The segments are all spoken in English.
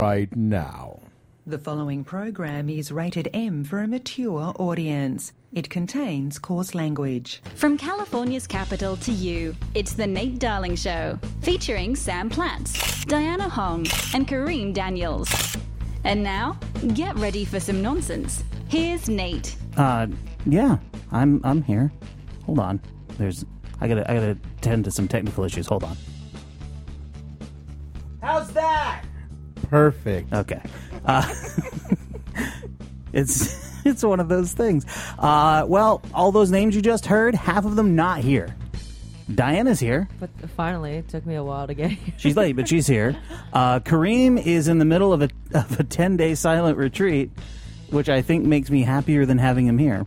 right now. The following program is rated M for a mature audience. It contains coarse language. From California's capital to you, it's The Nate Darling Show, featuring Sam Platts, Diana Hong, and Kareem Daniels. And now, get ready for some nonsense. Here's Nate. Yeah, I'm here. Hold on. I gotta tend to some technical issues. Hold on. How's that? Perfect. Okay. It's one of those things. Well, all those names you just heard, half of them not here. Diana's here. But finally, it took me a while to get here. She's late, but she's here. Kareem is in the middle of a 10-day silent retreat, which I think makes me happier than having him here.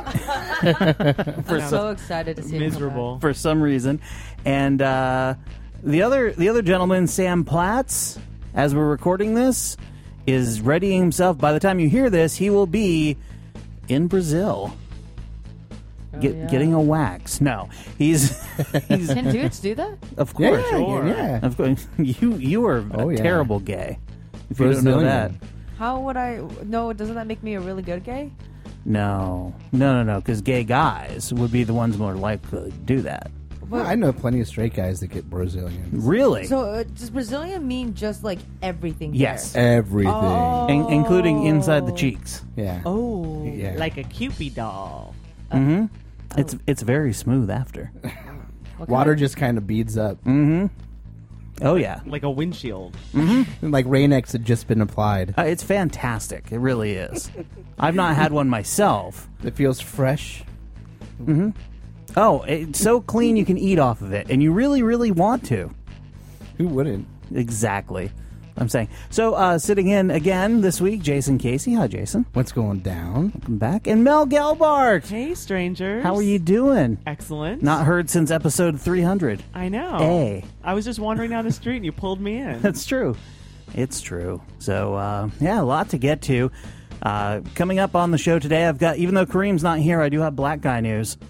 I'm so excited to see him. Miserable for some reason. And the other gentleman, Sam Platts, as we're recording this, is readying himself. By the time you hear this, he will be in Brazil. Getting a wax. No, he's Can dudes do that? Of course, Yeah. Of course. You are a terrible gay. If you don't know that, How would I? No, doesn't that make me a really good gay? no, because gay guys would be the ones more likely to do that. Well, I know plenty of straight guys that get Brazilians. Really? So does Brazilian mean just like everything? Yes. there? Everything. Including inside the cheeks. Yeah. Oh, Yeah. like a Cupid doll. Mm-hmm. It's very smooth after. Water just kind of beads up. Mm-hmm. Oh, yeah. Like a windshield. Mm-hmm. Like Rain-X had just been applied. It's fantastic. It really is. I've not had one myself. It feels fresh. Mm-hmm. Oh, it's so clean you can eat off of it, and you really, really want to. Who wouldn't? Exactly. I'm saying. So, sitting in again this week, Jason Casey. Hi, Jason. What's going down? Welcome back. And Mel Gelbart. Hey, strangers. How are you doing? Excellent. Not heard since episode 300. I know. Hey. I was just wandering down the street and you pulled me in. That's true. It's true. So, yeah, a lot to get to. Coming up on the show today, I've got, even though Kareem's not here, I do have black guy news.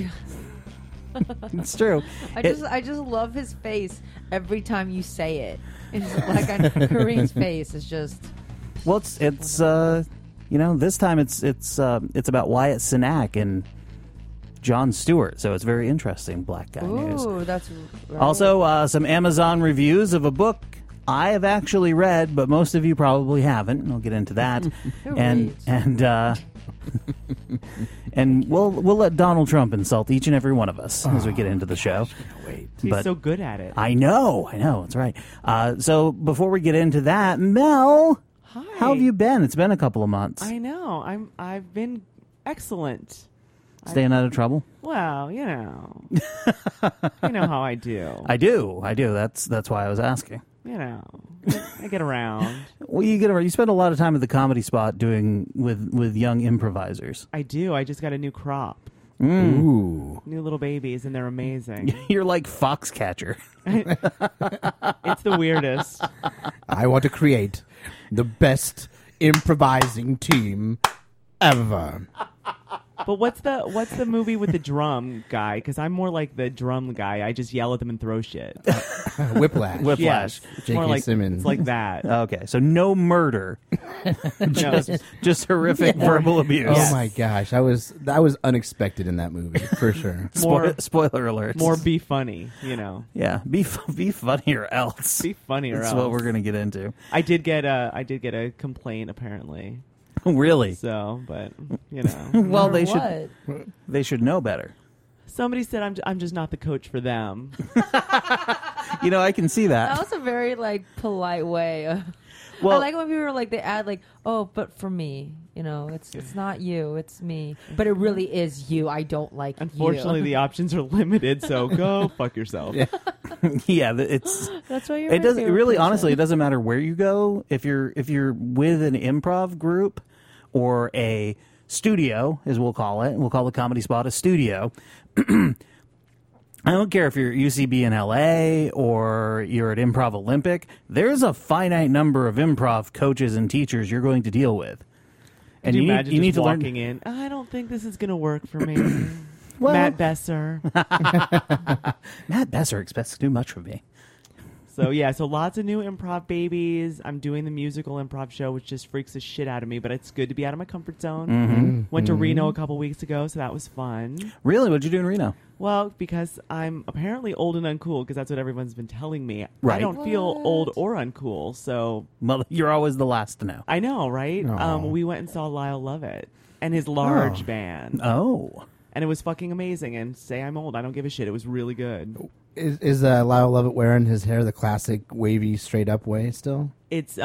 It's true. I just love his face every time you say it. It's like Kareem's face is just. Well, it's this time it's about Wyatt Cenac and Jon Stewart, so it's very interesting. Black guy news. Ooh, that's right. Also, some Amazon reviews of a book I have actually read, but most of you probably haven't. I'll get into that. And we'll let Donald Trump insult each and every one of us as we get into the show. Wait. He's so good at it. I know. That's right. So before we get into that, Mel, Hi. how have you been? It's been a couple of months. I know. I've been excellent. Staying out of trouble? Well, you know how I do. I do. That's why I was asking. You know, I get around. Well, you spend a lot of time at the Comedy Spot doing with young improvisers. I do. I just got a new crop. Ooh. New little babies, and they're amazing. You're like Foxcatcher. It's the weirdest. I want to create the best improvising team ever. But what's the movie with the drum guy? Because I'm more like the drum guy. I just yell at them and throw shit. Whiplash. Yes, it's more J.K. like Simmons. It's like that. Okay, so no murder, No, just horrific verbal abuse. Oh my gosh, that was unexpected in that movie for sure. Spoiler alert. more be funny. You know. Yeah, be funny or else. Be funny or That's else. what we're gonna get into. I did get a complaint apparently. Really? So, but you know, Well, Or they should know better. somebody said I'm just not the coach for them. I can see That that. was a very polite way. Well, I like when people are they add oh, but for me, it's not you, it's me. But it really is you. I don't like Unfortunately, you. the options are limited. So go fuck yourself. Yeah. yeah, it's. That's why you're. It my doesn't favorite really, person. honestly. It doesn't matter where you go. If you're with an improv group or a studio, as we'll call it, we'll call the Comedy Spot a studio. I don't care if you're at UCB in LA or you're at Improv Olympic. There's a finite number of improv coaches and teachers you're going to deal with. And you imagine you just need to learn. walking in. I don't think this is going to work for me. Well- Matt Besser. Matt Besser expects too much from me. So lots of new improv babies. I'm doing the musical improv show, which just freaks the shit out of me, but it's good to be out of my comfort zone. Mm-hmm. Went to Reno a couple weeks ago, so that was fun. Really? What'd you do in Reno? Well, because I'm apparently old and uncool, because that's what everyone's been telling me. Right. I don't feel old or uncool, so... Well, you're always the last to know. I know, right? Aw. We went and saw Lyle Lovett and his large band. Oh. And it was fucking amazing. And say I'm old, I don't give a shit. It was really good. Is Lyle Lovett wearing his hair the classic wavy, straight up way still? It's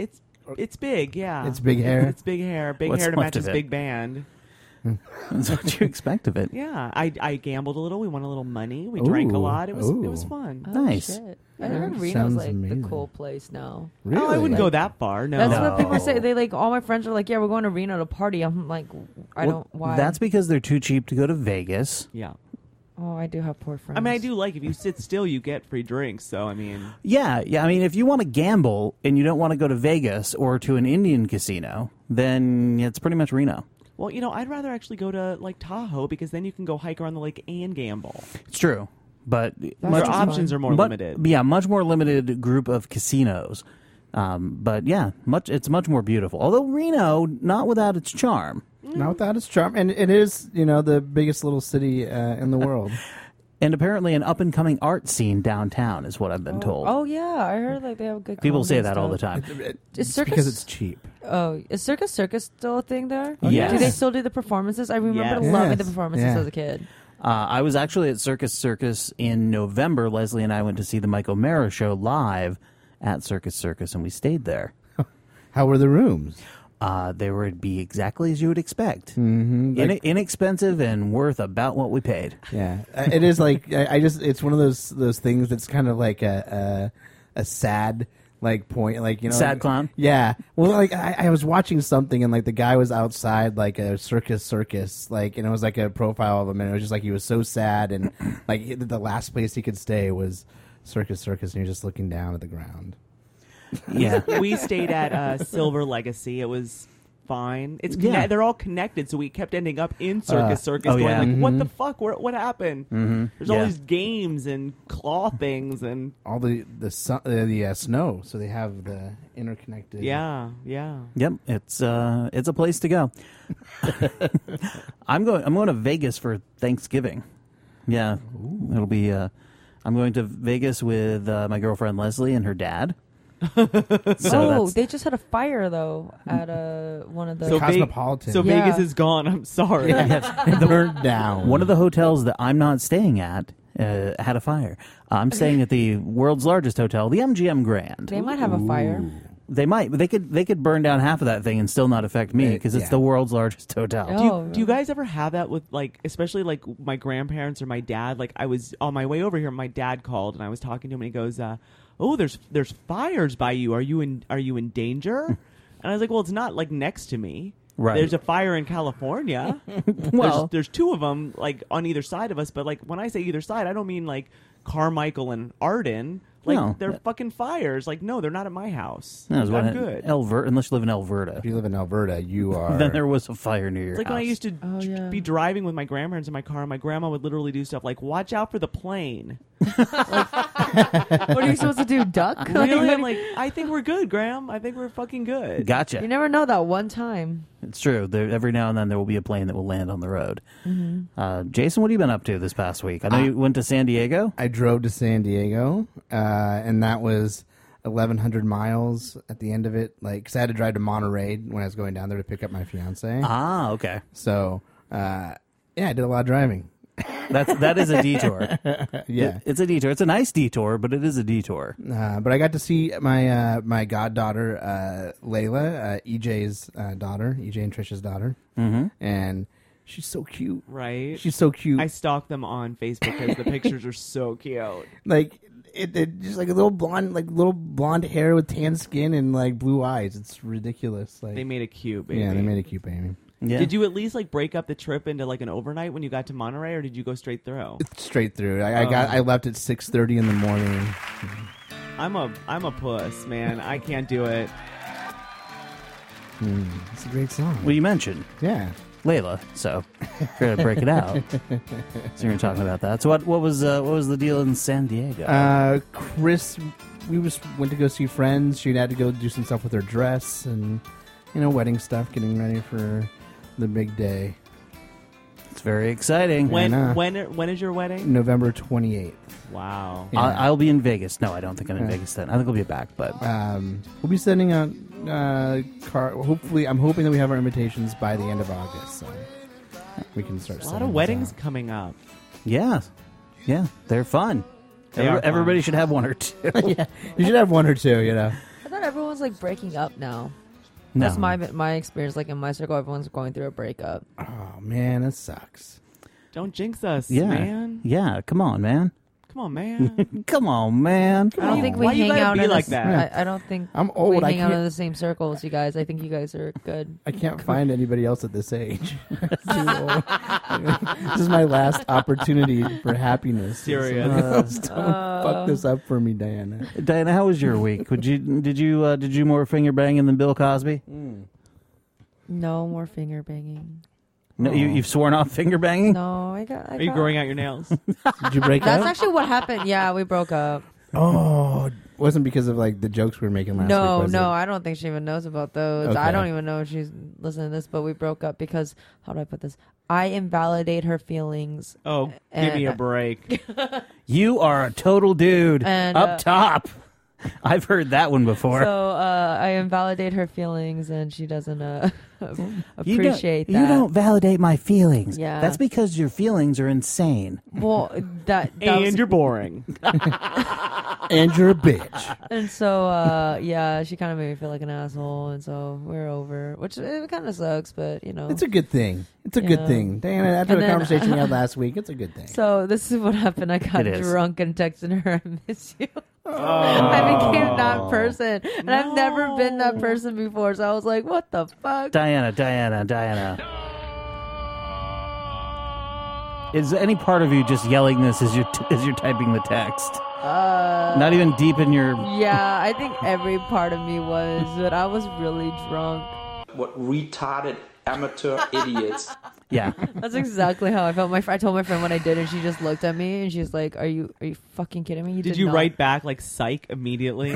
big, yeah. It's big hair? It's big hair. Big What's hair to left match his of it? big band. That's what you expect of it. Yeah, I gambled a little. We won a little money. We drank a Ooh. lot. It was Ooh. fun. Oh, Nice. shit. I heard Reno's Sounds like amazing. the cool place now. Really? Oh, I wouldn't go that far. No. That's No. what people say. They like all my friends are like, yeah, we're going to Reno to party. I'm like, I Well, don't. Why? That's because they're too cheap to go to Vegas. Yeah. Oh, I do have poor friends. I mean, I do like if you sit still, you get free drinks. So I mean, Yeah. I mean, if you want to gamble and you don't want to go to Vegas or to an Indian casino, then it's pretty much Reno. well, I'd rather actually go to like Tahoe because then you can go hike around the lake and gamble. It's true, but Your Much- options are more but- limited. Yeah, much more limited group of casinos. But yeah, it's much more beautiful. Although Reno, not without its charm. Not without its charm. And it is, the biggest little city in the world. And apparently an up-and-coming art scene downtown is what I've been told. Oh yeah, I heard like they have good. People say comedy that all the stuff. time. Is It's because it's cheap. Oh, is Circus still a thing there? Yes. Do they still do the performances? I remember Yes. loving the Yes. performances Yeah. as a kid. I was actually at Circus in November. Leslie and I went to see the Mike O'Mara show live at Circus, and we stayed there. How were the rooms? They would be exactly as you would expect. Mm-hmm. Inexpensive and worth about what we paid. Yeah, it is like I just it's one of those things that's kind of like a sad point, Sad clown? Yeah, well, like I was watching something and like the guy was outside like a circus, and it was like a profile of him, and it was just like he was so sad, and like the last place he could stay was Circus, and you're just looking down at the ground. Yeah. We stayed at Silver Legacy. It was fine. Yeah. They're all connected, so we kept ending up in Circus, oh, going yeah. like, what the fuck? What happened? Mm-hmm. There's all Yeah. these games and claw things and All the snow, so they have the interconnected. yeah. Yep, it's a place to go. I'm going to Vegas for Thanksgiving. Yeah, it'll be. I'm going to Vegas with my girlfriend Leslie and her dad. They just had a fire though at one of the. So Cosmopolitan. So Yeah. Vegas is gone. I'm sorry. burned down. One of the hotels that I'm not staying at had a fire. I'm staying at the world's largest hotel, the MGM Grand. They might have a fire. They might, but they could burn down half of that thing and still not affect me because it's Yeah. the world's largest hotel. Oh. Do you guys ever have that with especially my grandparents or my dad? Like I was on my way over here, my dad called and I was talking to him and he goes, "Oh, there's fires by you. Are you in danger?" And I was like, "Well, it's not like next to me. Right. There's a fire in California. Well- there's two of them like on either side of us. But like when I say either side, I don't mean like Carmichael and Arden. Like No. they're fucking fires. Like no, they're not at my house. No, it was I'm one good. unless you live in Alberta. If you live in Alberta, you are. Then there was a fire near your It's like house. when I used to yeah. be driving with my grandparents in my car, and my grandma would literally do stuff like, "Watch out for the plane." What are you supposed to do? Duck? Really? I'm like, I think we're good, Graham. I think we're fucking good. Gotcha. You never know that one time. It's true. Every now and then there will be a plane that will land on the road. Jason, what have you been up to this past week? I know you went to San Diego. I drove to San Diego, and that was 1,100 miles at the end of it. Like, 'cause I had to drive to Monterey when I was going down there to pick up my fiance. Ah, okay. So, yeah, I did a lot of driving. That is a detour. Yeah. It's a detour. It's a nice detour, but it is a detour. But I got to see my goddaughter, Layla, EJ's daughter, EJ and Trisha's daughter. Mm-hmm. And she's so cute. Right? She's so cute. I stalk them on Facebook because the pictures are so cute. Like, it just like little blonde hair with tan skin and like blue eyes. It's ridiculous. Like, They made it cute, baby. yeah, they made it cute, baby. Yeah. Did you at least like break up the trip into like an overnight when you got to Monterey, or did you go straight through? Straight through. I left at 6:30 in the morning. I'm a puss, man. I can't do it. It's a great song. Well, you mentioned Yeah. Layla, so we're gonna break it out. So you're talking about that. So what was the deal in San Diego? Chris we just went to go see friends. She had to go do some stuff with her dress and wedding stuff, getting ready for the big day. It's very exciting. When is your wedding? November 28th. Wow. Yeah. I'll be in Vegas. No, I don't think I'm in Vegas then. I think I'll be back, but We'll be sending out hopefully, I'm hoping that we have our invitations by the end of August, so we can start. A lot of weddings coming up. yeah, they're fun. They are fun. Everybody should have one or two. Yeah, you should have one or two. I thought everyone's like breaking up now. No. That's my experience. Like in my circle, everyone's going through a breakup. Oh man, that sucks. Don't jinx us, Yeah, man. yeah. Come on, man. Come on, man. Come on, man. I don't think we Why you hang gotta out be in like the, that? I don't think I'm old. we I hang out in can't. the same circles, you guys. I think you guys are good. I can't find anybody else at this age. Too old. This is my last opportunity for happiness. Serious. Don't fuck this up for me, Diana. Diana, how was your week? Did you more finger banging than Bill Cosby? No more finger banging. No, you've sworn off finger banging. No, Are you growing out your nails? Did you break That's up? actually what happened. Yeah, we broke up. Oh, wasn't because of like the jokes we were making last week. Was No, it? I don't think she even knows about those. Okay. I don't even know if she's listening to this, but we broke up because, how do I put this? I invalidate her feelings. Oh, give me a And- break. You are a total dude And, up top. I've heard that one before. So I invalidate her feelings, and she doesn't You appreciate don't, that. You don't validate my feelings. Yeah. That's because your feelings are insane. Well, that And was, you're boring. And you're a bitch. and so yeah, she kind of made me feel like an asshole, and so we're over, which it kind of sucks, but It's a good thing. It's a good Yeah. thing. Diana, after And the then- conversation we had last week, it's a good thing. So this is what happened. I got It is. drunk and texted her, "I miss you." I became that person, and I've never been that person before. So I was like, "What the fuck?" Diana. Is any part of you just yelling this as you're typing the text? Not even deep in your. Yeah, I think every part of me was, but I was really drunk. What retarded amateur idiots. Yeah. That's exactly how I felt. I told my friend what I did, and she just looked at me, and she's like, "Are you fucking kidding me? Did you not." write back like psych immediately?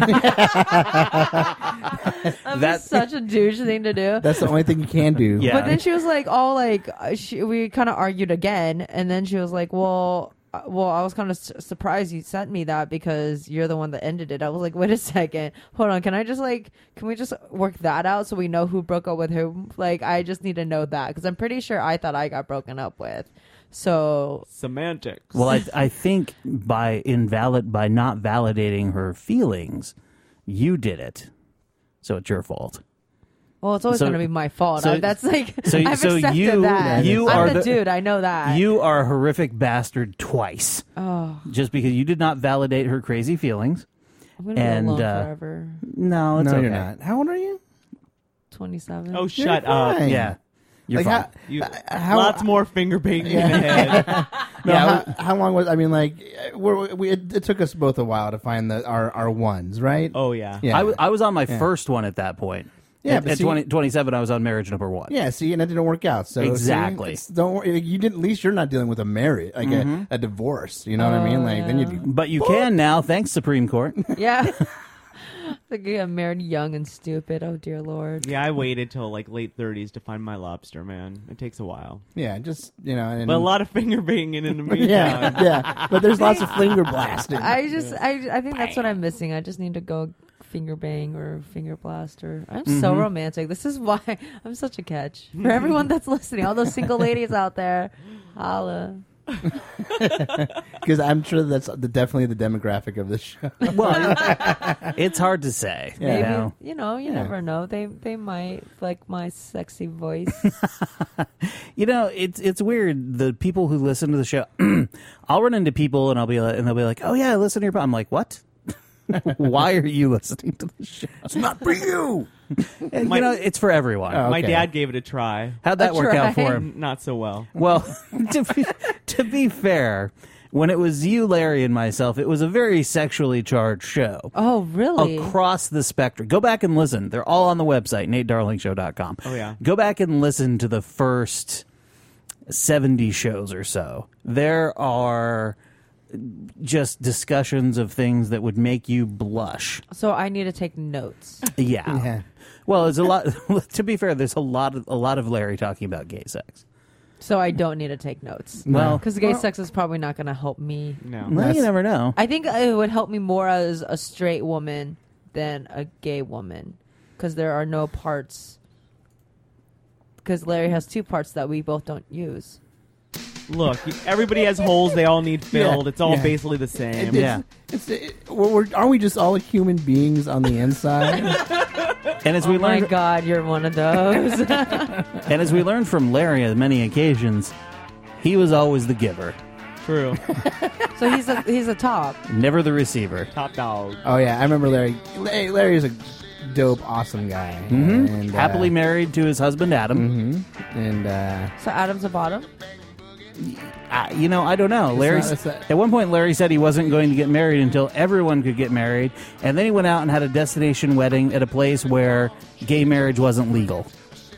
That's such a douche thing to do. That's the only thing you can do. Yeah. But then she was like, all like, we kind of argued again, and then she was like, well, I was kind of surprised you sent me that because you're the one that ended it. I was like, wait a second, hold on, can we just work that out so we know who broke up with who? Like, I just need to know that because I'm pretty sure I thought I got broken up with. So Semantics. Well, I think by not validating her feelings, you did it. So it's your fault. well, it's always So- going to be my fault. so- That's like, so- I've so accepted you- that. you I'm are the the- dude. I know that. You are a horrific bastard twice. Oh, Just because you did not validate her crazy feelings. I'm going to And, be alone uh, forever. No, it's No, okay. you're not. How old are you? 27. Oh, shut up. fine. Yeah. You're Like, fine. You, How- lots more finger banging ahead. No, Yeah, how long was? I mean, like, it took us both a while to find our ones, right? Oh, yeah. yeah. I was on my Yeah. first one at that point. Yeah, At, but at see- 27, I was on marriage number 1. Yeah, see, and that didn't work out. So Exactly. don't worry. You didn't. At least you're not dealing with a marriage, like a divorce. You know what I mean? Like then you. But you can now, thanks Supreme Court. Yeah. Like I got married young and stupid. Oh dear Lord. Yeah, I waited till like late 30s to find my lobster, man. It takes a while. Yeah, just And, But a lot of finger banging in the meantime. Yeah, yeah. But there's lots of finger blasting. I think that's what I'm missing. I just need to go finger bang or finger blaster. I'm so romantic. This is why I'm such a catch. For everyone that's listening, all those single ladies out there, holla. Because I'm sure that's definitely the demographic of this show. Well, it's hard to say. Yeah. You know? You never know. They might like my sexy voice. You know, it's weird. The people who listen to the show, I'll run into people and they'll be like, "Oh yeah, I listen to your podcast." I'm like, "What? Why are you listening to the show? It's not for you. And, it's for everyone." Oh. My Okay. dad gave it a try. How'd that A work out try. for him? Not so well. Well, to be fair, when it was you, Larry, and myself, it was a very sexually charged show. Oh really? Across the spectrum. Go back and listen. They're all on the website, NateDarlingShow.com. Oh, yeah. Go back and listen to the first 70 shows or so. There are just discussions of things that would make you blush. So I need to take notes. Yeah. Yeah. Well, it's a lot. To be fair, there's a lot of Larry talking about gay sex. So I don't need to take notes. Well, Because gay sex is probably not going to help me. No. well, you never know. I think it would help me more as a straight woman than a gay woman. Because there are no parts. Because Larry has 2 parts that we both don't use. Look, everybody has holes they all need filled. Yeah, it's all yeah. basically the same. Yeah. Aren't we just all human beings on the inside? And as Oh we my learned, God, you're one of those. and as we learned from Larry on many occasions, he was always the giver, True. So he's a top. never the receiver. Top dog. Oh yeah, I remember Larry. Larry's a dope, awesome guy. And, Happily married to his husband Adam. and So Adam's a bottom? I don't know. it's not- At one point, Larry said he wasn't going to get married until everyone could get married, and then he went out and had a destination wedding at a place where gay marriage wasn't legal.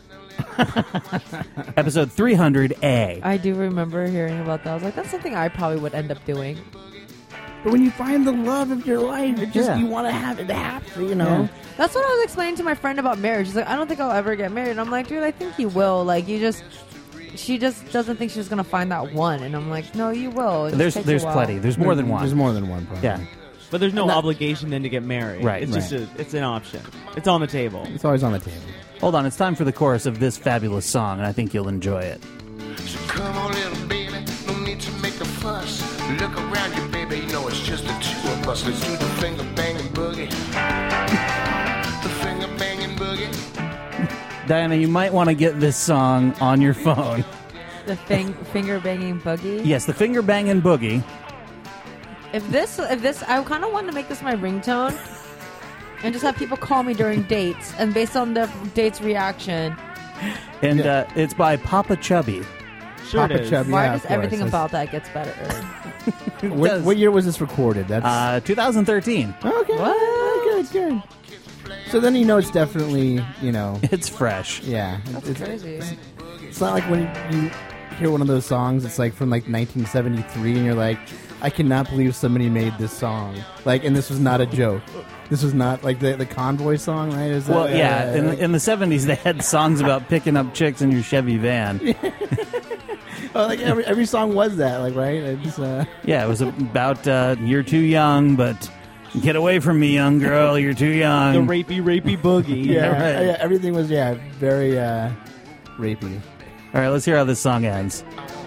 Episode 300A. I do remember hearing about that. I was like, that's something I probably would end up doing. but when you find the love of your life, it just Yeah. you want to have it happen. You know. That's what I was explaining to my friend about marriage. She's like, I don't think I'll ever get married. And I'm like, dude, I think you will. Like, she just doesn't think she's going to find that one. And I'm like, no, you will. It just takes There's a while. plenty. There's more than one. There's more than one. Probably. Yeah. But there's no obligation then to get married. Right, It's right. just it's an option. It's on the table. It's always on the table. Hold on, it's time for the chorus of this fabulous song, and I think you'll enjoy it. So come on, little baby, no need to make a fuss. Look around you, baby, you know it's just the 2 of us. Let's do the finger banging boogie. The finger banging boogie. Diana, you might want to get this song on your phone. The finger banging boogie. Yes, the finger banging boogie. If this, I kind of want to make this my ringtone, and just have people call me during dates, and based on the date's reaction, And it's by Papa Chubby. Sure Papa it is. Chubby. why Yeah, does of everything course. about that gets better? What year was this recorded? That's 2013. okay. What? Good. So then it's definitely It's fresh. yeah. That's crazy. It's not like when you hear one of those songs. It's like from 1973, and you're like, I cannot believe somebody made this song. Like, and this was not a joke. This was not like the Convoy song, right? Is that, Well, yeah, in the 70s, they had songs about picking up chicks in your Chevy van. like every song was that, like, right? It's, Yeah, it was about you're too young, but get away from me, young girl, you're too young. The rapey boogie. yeah, right. yeah, everything was very rapey. All right, let's hear how this song ends.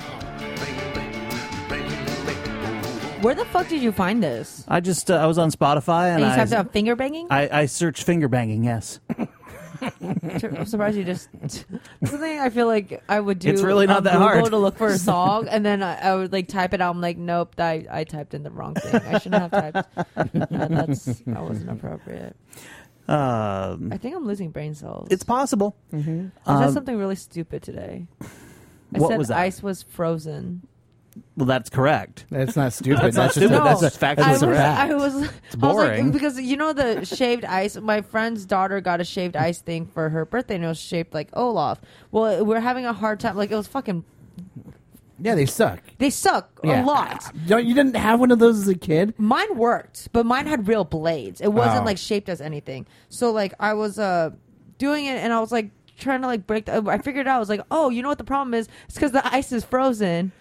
Where the fuck did you find this? I was on Spotify, and And you typed out finger banging? I searched finger banging, yes. I'm surprised you just. That's the thing I feel like I would do. It's really not on that Google hard. to look for a song, and then I would like type it out. I'm like, nope, I typed in the wrong thing. I shouldn't have typed. That wasn't appropriate. I think I'm losing brain cells. It's possible. I said something really stupid today. I what said was that? ice was frozen. Well, that's correct. That's not stupid. That's not just stupid. No. That's just factually I was, correct. I was boring. like, because the shaved ice. My friend's daughter got a shaved ice thing for her birthday, and it was shaped like Olaf. Well, we're having a hard time. Like, it was fucking. Yeah, they suck. They suck Yeah. a lot. You didn't have one of those as a kid? Mine worked, but mine had real blades. It wasn't Oh. like shaped as anything. So like I was doing it, and I was like trying to like break. I figured out. I was like, oh, you know what the problem is? It's because the ice is frozen.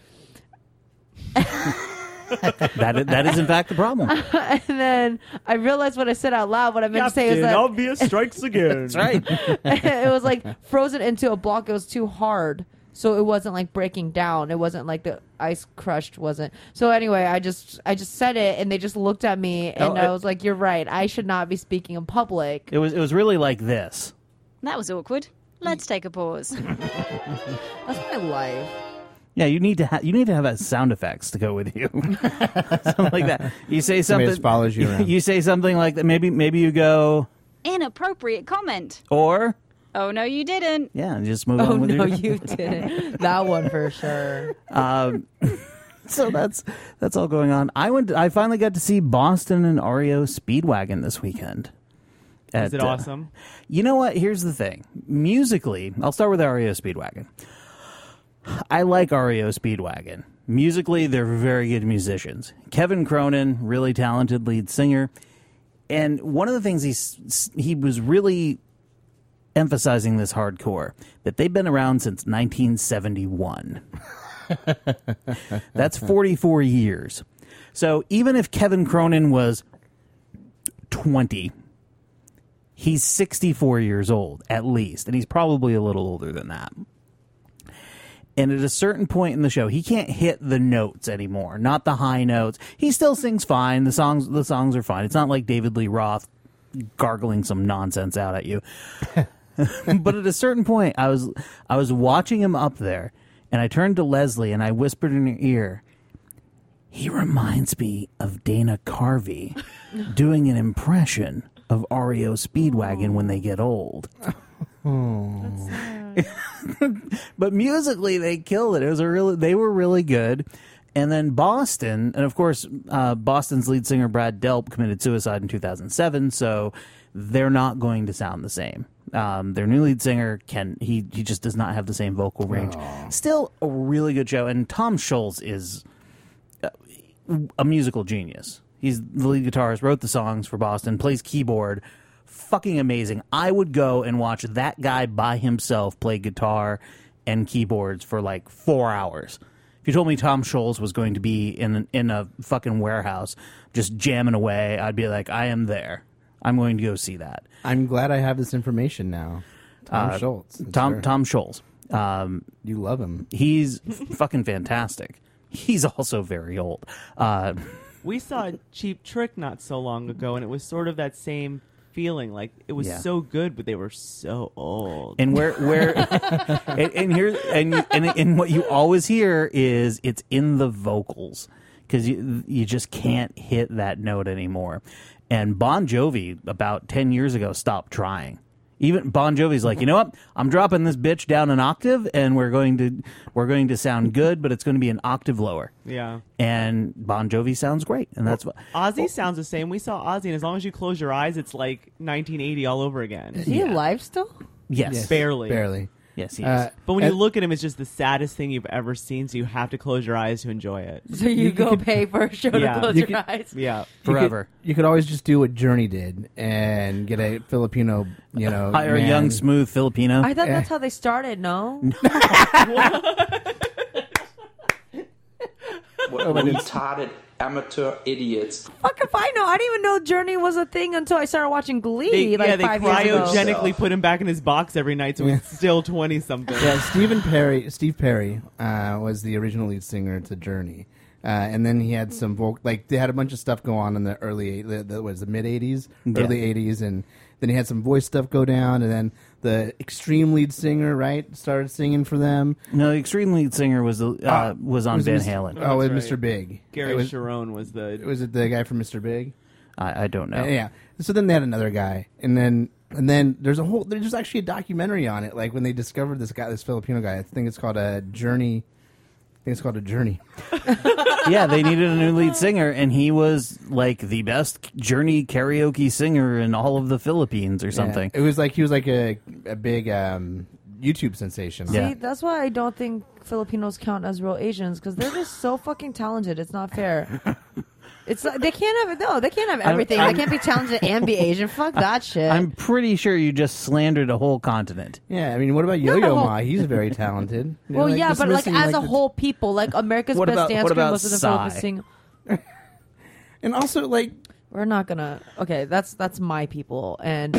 That is in fact the problem. And then I realized what I said out loud. What I meant to say is that obvious strikes again. That's right. it was like frozen into a block. It was too hard, so it wasn't like breaking down. It wasn't like the ice crushed. Wasn't. So anyway, I just said it, and they just looked at me, and I was like, "You're right. I should not be speaking in public." It was really like this. That was awkward. Let's take a pause. That's my life. Yeah, you need to have sound effects to go with you. Something like that. You say Somebody something. just follows you around. You say something like that. Maybe you go Inappropriate comment. or Oh, no, you didn't. yeah, and just move Oh on with no, your. you didn't. That one for sure. So that's all going on. I finally got to see Boston and REO Speedwagon this weekend. Is it awesome? You know what? Here's the thing. Musically, I'll start with REO Speedwagon. I like REO Speedwagon. Musically, they're very good musicians. Kevin Cronin, really talented lead singer. And one of the things he was really emphasizing this hardcore, that they've been around since 1971. That's 44 years. So even if Kevin Cronin was 20, he's 64 years old, at least. And he's probably a little older than that. And at a certain point in the show, he can't hit the notes anymore, not the high notes. He still sings fine. The songs are fine. It's not like David Lee Roth gargling some nonsense out at you. But at a certain point, I was watching him up there, and I turned to Leslie and I whispered in her ear, "He reminds me of Dana Carvey doing an impression of REO Speedwagon when they get old." But musically, they killed it. They were really good. And then Boston, and of course, Boston's lead singer Brad Delp committed suicide in 2007, so they're not going to sound the same. Their new lead singer he just does not have the same vocal range. Still a really good show, and Tom Scholz is a musical genius. He's the lead guitarist, wrote the songs for Boston, plays keyboard. Fucking amazing. I would go and watch that guy by himself play guitar and keyboards for like 4 hours. If you told me Tom Scholz was going to be in a fucking warehouse just jamming away, I'd be like, I am there. I'm going to go see that. I'm glad I have this information now. Tom Scholz. Tom Scholz. You love him. He's fucking fantastic. He's also very old. We saw Cheap Trick not so long ago, and it was sort of that same feeling. Like, it was so good, but they were so old. And and what you always hear is it's in the vocals, because you just can't hit that note anymore. And Bon Jovi about 10 years ago stopped trying. Even Bon Jovi's like, you know what? I'm dropping this bitch down an octave, and we're going to sound good, but it's going to be an octave lower. Yeah. And Bon Jovi sounds great, and that's what Ozzy sounds the same. We saw Ozzy, and as long as you close your eyes, it's like 1980 all over again. Is he alive still? Yes. Barely. Yes, he is. But when you look at him, it's just the saddest thing you've ever seen, so you have to close your eyes to enjoy it. So you go pay for a show to close your eyes? Yeah. Forever. You could always just do what Journey did and get a Filipino, hire a young, smooth Filipino. I thought that's how they started, no? What retarded amateur idiots. Fuck if I know. I didn't even know Journey was a thing until I started watching Glee They 5 years ago. cryogenically put him back in his box every night, so he's still 20-something. Yeah, Steve Perry was the original lead singer to Journey. And then he had some they had a bunch of stuff go on in the the mid 80s, early 80s, and then he had some voice stuff go down, and then the extreme lead singer, started singing for them. No, the extreme lead singer was on Van Halen. Oh, it was right. Mr. Big. Gary Sharon was the... Was it the guy from Mr. Big? I don't know. Yeah. So then they had another guy, and then there's actually a documentary on it, like when they discovered this Filipino guy. I think it's called a Journey. Yeah, they needed a new lead singer, and he was like the best Journey karaoke singer in all of the Philippines or something. Yeah. It was like he was like a big YouTube sensation. See, that's why I don't think Filipinos count as real Asians, because they're just so fucking talented. It's not fair. It's like, they can't have everything. They can't be talented and be Asian. Fuck that shit. I'm pretty sure you just slandered a whole continent. Yeah, I mean, what about Yo-Yo Ma? He's very talented. Well, yeah, but like as a whole people, like America's Best Dance Crew, most of the Philippines sing. And also, like, we're not gonna. Okay, that's my people, and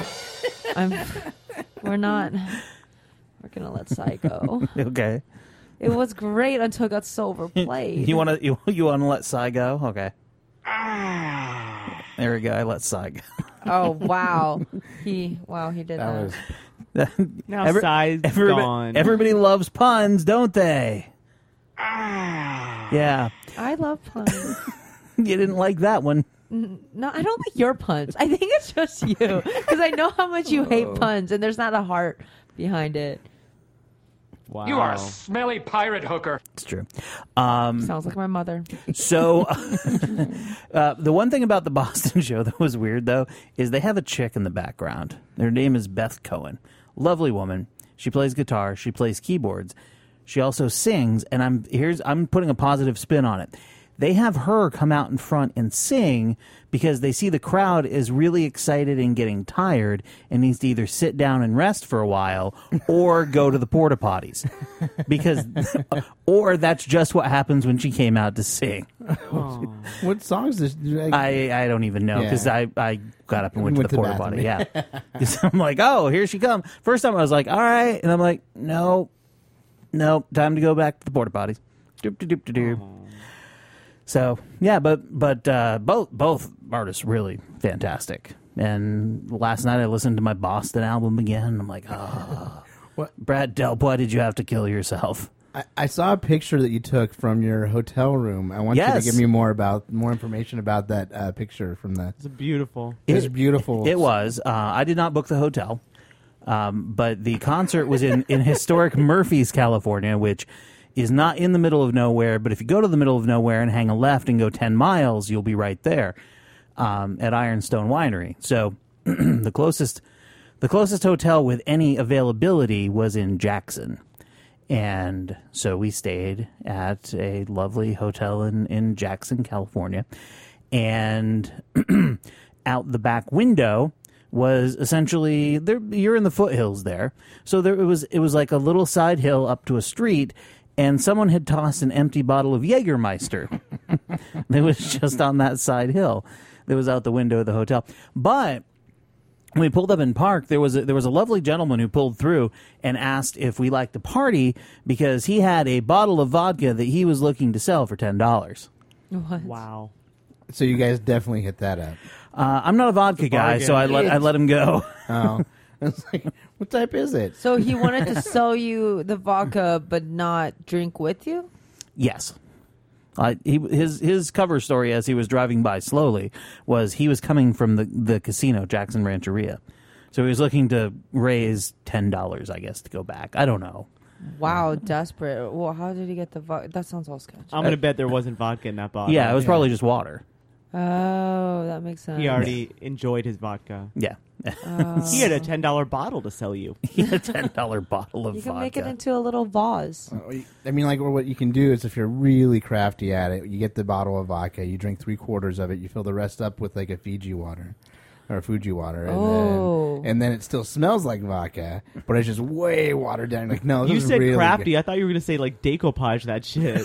we're not. We're gonna let Psy go. Okay. It was great until it got so overplayed. You want to let Psy go? Okay. There we go. I let Psy go. Oh wow, he did that. Now Psy's gone. Everybody loves puns, don't they? Yeah. I love puns. You didn't like that one. No, I don't like your puns. I think it's just you, because I know how much you hate puns, and there's not a heart behind it. Wow. You are a smelly pirate hooker. It's true. Sounds like my mother. So, the one thing about the Boston show that was weird, though, is they have a chick in the background. Her name is Beth Cohen. Lovely woman. She plays guitar. She plays keyboards. She also sings, and I'm putting a positive spin on it. They have her come out in front and sing because they see the crowd is really excited and getting tired and needs to either sit down and rest for a while or go to the porta potties. Or that's just what happens when she came out to sing. What songs is this? I don't even know because I got up and went to the porta potty. bathroom. Yeah. 'Cause I'm like, oh, here she comes. First time I was like, all right. And I'm like, no, time to go back to the porta potties. Doop, doop, doop, doop, doop. So yeah, but both artists really fantastic. And last night I listened to my Boston album again. And I'm like, oh, Brad Delp, why did you have to kill yourself? I saw a picture that you took from your hotel room. I want you to give me more information about that picture from the. It's beautiful. It's beautiful. It was. I did not book the hotel, but the concert was in historic Murphys, California, which is not in the middle of nowhere, but if you go to the middle of nowhere and hang a left and go 10 miles, you'll be right there at Ironstone Winery. So the closest hotel with any availability was in Jackson. And so we stayed at a lovely hotel in Jackson, California. And out the back window was essentially you're in the foothills there. So it was like a little side hill up to a street. And someone had tossed an empty bottle of Jägermeister. It was just on that side hill. That was out the window of the hotel. But when we pulled up and parked, there was a lovely gentleman who pulled through and asked if we liked to party because he had a bottle of vodka that he was looking to sell for $10. What? Wow. So you guys definitely hit that up. I'm not a vodka guy, so I let him go. Oh. I was like, what type is it? So he wanted to sell you the vodka, but not drink with you? Yes. His cover story as he was driving by slowly was he was coming from the casino, Jackson Rancheria. So he was looking to raise $10, I guess, to go back. I don't know. Wow, desperate. Well, how did he get the vodka? That sounds all sketchy. I'm going to bet there wasn't vodka in that bottle. Yeah, it was probably just water. Oh, that makes sense. He already enjoyed his vodka. Yeah. He had a $10 bottle to sell you. He had a $10 bottle of vodka. You can make it into a little vase. I mean, like, what you can do is if you're really crafty at it, you get the bottle of vodka, you drink 3/4 of it, you fill the rest up with like a Fiji water. Or Fuji water, and then it still smells like vodka, but it's just way watered down. Like, no, this you is said really crafty. good. I thought you were going to say like decoupage that shit.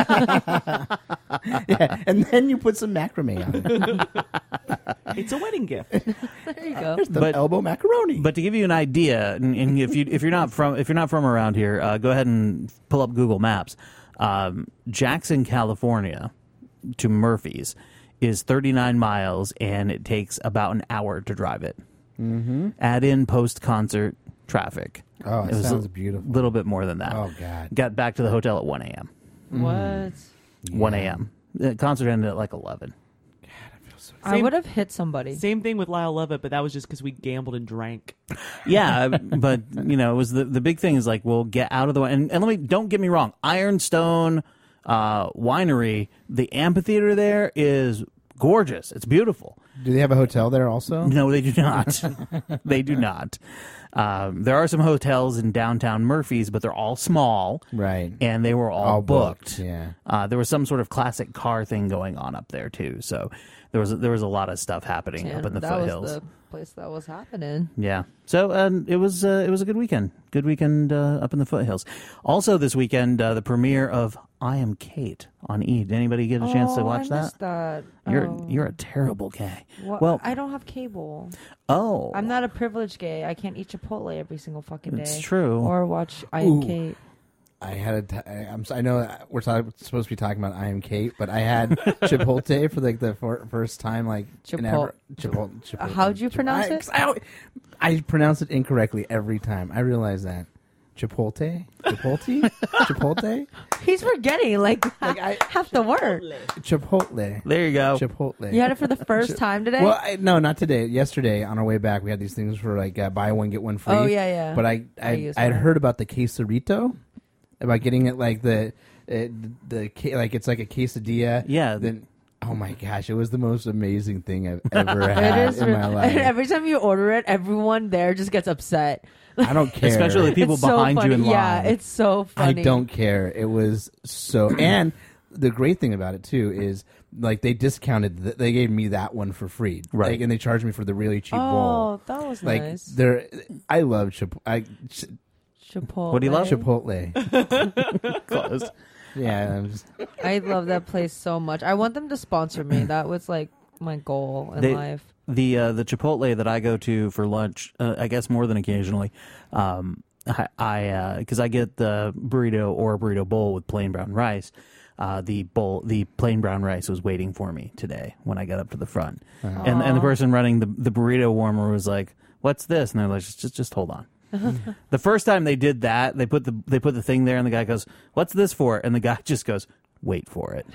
Yeah, and then you put some macrame on it. It's a wedding gift. There you go. There's the elbow macaroni. But to give you an idea, and if you're not from around here, go ahead and pull up Google Maps. Jackson, California, to Murphys is 39 miles, and it takes about an hour to drive it. Mm-hmm. Add in post-concert traffic. Oh, it was sounds beautiful. A little bit more than that. Oh, God. Got back to the hotel at 1 a.m. What? 1 a.m. The concert ended at like 11. I would have hit somebody. Same thing with Lyle Lovett, but that was just because we gambled and drank. Yeah, but it was the big thing is like, we'll get out of the way. And don't get me wrong, Ironstone Winery, the amphitheater there is gorgeous. It's beautiful. Do they have a hotel there also? No, they do not. They do not. There are some hotels in downtown Murphys, but they're all small. Right. And they were all booked. Yeah. There was some sort of classic car thing going on up there, too. So there was a lot of stuff happening up in the foothills. That was the place that was happening. Yeah. So it was a good weekend. Good weekend up in the foothills. Also this weekend, the premiere of I Am Kate on E! Did anybody get a chance to watch I missed that? You're a terrible gay. Well, I don't have cable. Oh. I'm not a privileged gay. I can't eat Chipotle every single fucking day. It's true. Or watch I Am Kate. I had I know we're supposed to be talking about I Am Kate, but I had Chipotle for like the first time, like Chipotle. How'd you pronounce it? I pronounce it incorrectly every time. I realize that. Chipotle? He's forgetting like half the word. Chipotle. There you go. Chipotle. You had it for the first time today? Well, no, not today. Yesterday on our way back, we had these things for like buy one get one free. Oh yeah. But I had heard about the quesarito, about getting it like the like it's like a quesadilla. Yeah. Then. Oh my gosh! It was the most amazing thing I've ever had in my life. And every time you order it, everyone there just gets upset I don't care. Especially the people It's so behind you funny. in line. Yeah, it's so I funny. don't care. It was so, and the great thing about it too is like they discounted. They gave me that one for free, Right. Like, and they charged me for the really cheap bowl. Oh, that was Like nice. I love Chipotle. What do you love? Chipotle. Close. Yeah, I'm just, I love that place so much. I want them to sponsor me. That was like my goal in life. The Chipotle that I go to for lunch, I guess more than occasionally, because I get the burrito or a burrito bowl with plain brown rice. The plain brown rice was waiting for me today when I got up to the front, and the person running the burrito warmer was like, "What's this?" And they're like, "Just hold on." The first time they did that, they put the thing there, and the guy goes, "What's this for?" And the guy just goes, "Wait for it."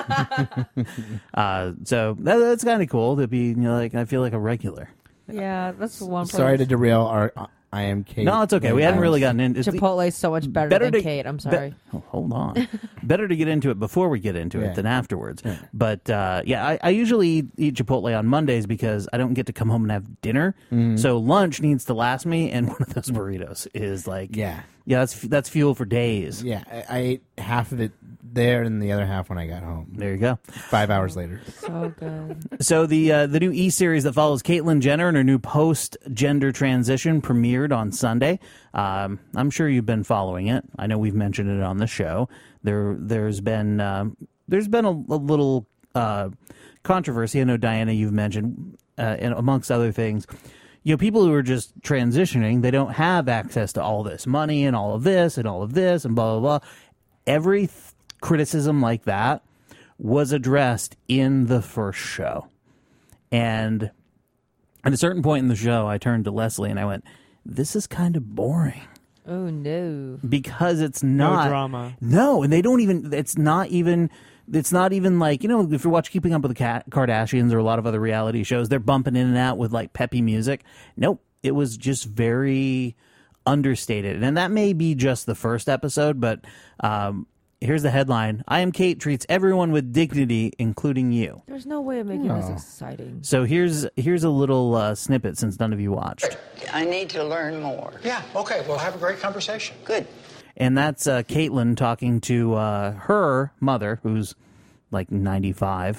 So that's kind of cool to be, like, I feel like a regular. Yeah, that's the one. sorry to derail our I am Kate. No, it's okay. We hadn't really gotten into Chipotle is so much better than Kate. I'm sorry. Hold on. Better to get into it before we get into Yeah. it than afterwards. Yeah. But I usually eat Chipotle on Mondays because I don't get to come home and have dinner. Mm-hmm. So lunch needs to last me, and one of those burritos is like, Yeah. that's fuel for days. Yeah, I ate half of it there and the other half when I got home. There you go. 5 hours later. So good. So the new E-series that follows Caitlyn Jenner and her new post-gender transition premiered on Sunday. I'm sure you've been following it. I know we've mentioned it on the show. There's been a little controversy. I know, Diana, you've mentioned, and amongst other things, people who are just transitioning, they don't have access to all this money and all of this and all of this and blah, blah, blah. Every criticism like that was addressed in the first show. And at a certain point in the show, I turned to Leslie and I went, this is kind of boring. Oh, no. Because it's not. No drama. No, and they don't even, it's not even like, if you watch Keeping Up with the Kardashians or a lot of other reality shows, they're bumping in and out with like peppy music. Nope. It was just very understated. And that may be just the first episode, but here's the headline. I Am Kate treats everyone with dignity, including you. There's no way of making this exciting. So here's a little snippet since none of you watched. I need to learn more. Yeah, okay, we'll have a great conversation. Good. And that's Caitlyn talking to her mother, who's like 95,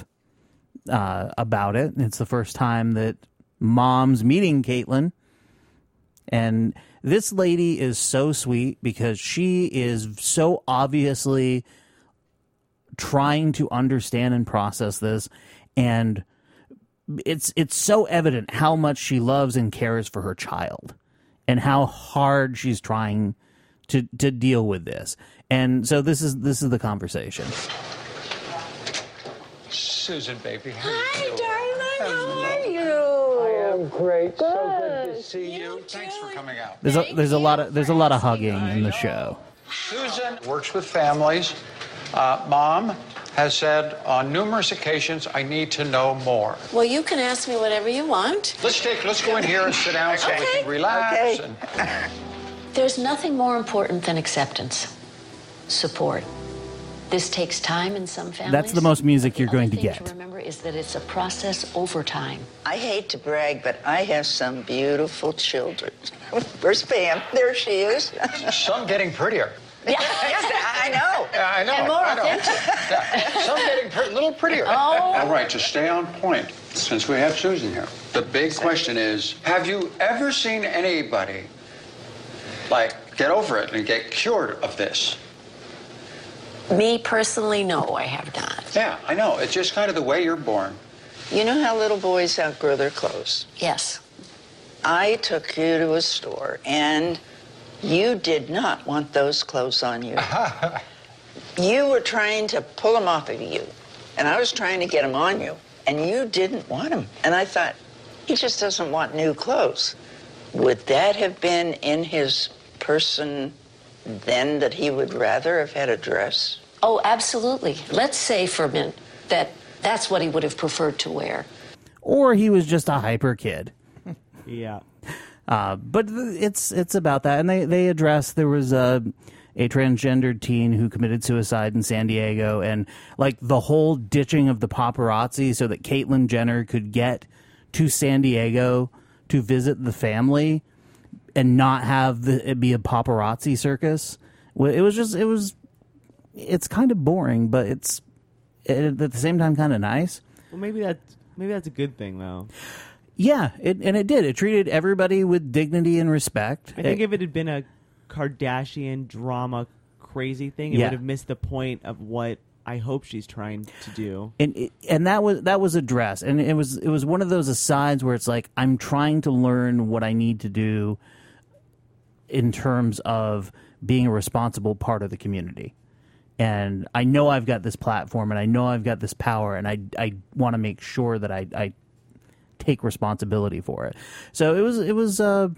about it. It's the first time that mom's meeting Caitlyn. And this lady is so sweet because she is so obviously trying to understand and process this. And it's so evident how much she loves and cares for her child and how hard she's trying to deal with this. And so this is the conversation. Susan, baby. Hi, darling. How are you? I am great. Good. So good to see you. Thanks for coming out. There's a lot of hugging in the show. Susan works with families. Mom has said on numerous occasions, I need to know more. Well, you can ask me whatever you want. Let's go in here and sit down so we can relax. Okay. And There's nothing more important than acceptance, support. This takes time in some families. That's the most music you're going to The get. other thing to remember is that it's a process over time. I hate to brag, but I have some beautiful children. Where's Pam? There she is. some getting prettier. Yeah, I know. Yeah, I know. And more I know. authentic. Yeah, some getting a little prettier. Oh. All right, to stay on point, since we have Susan here, the big question is, Have you ever seen anybody, get over it and get cured of this? Me personally, no, I have not. Yeah, I know. It's just kind of the way you're born. You know how little boys outgrow their clothes? Yes. I took you to a store, and you did not want those clothes on you. You were trying to pull them off of you, and I was trying to get them on you, and you didn't want them. And I thought, he just doesn't want new clothes. Would that have been in his person then that he would rather have had a dress? Oh, absolutely. Let's say for a minute that that's what he would have preferred to wear. Or he was just a hyper kid. Yeah. But it's about that. And they address there was a transgendered teen who committed suicide in San Diego, and like the whole ditching of the paparazzi so that Caitlyn Jenner could get to San Diego to visit the family. and not have it be a paparazzi circus. It's kind of boring, but it's at the same time kind of nice. Well, maybe that's a good thing, though. Yeah, it did. It treated everybody with dignity and respect. I think if it had been a Kardashian drama crazy thing, it would have missed the point of what I hope she's trying to do. And that was addressed, and it was one of those asides where it's like, I'm trying to learn what I need to do in terms of being a responsible part of the community. And I know I've got this platform, and I know I've got this power, and I want to make sure that I take responsibility for it. So it was a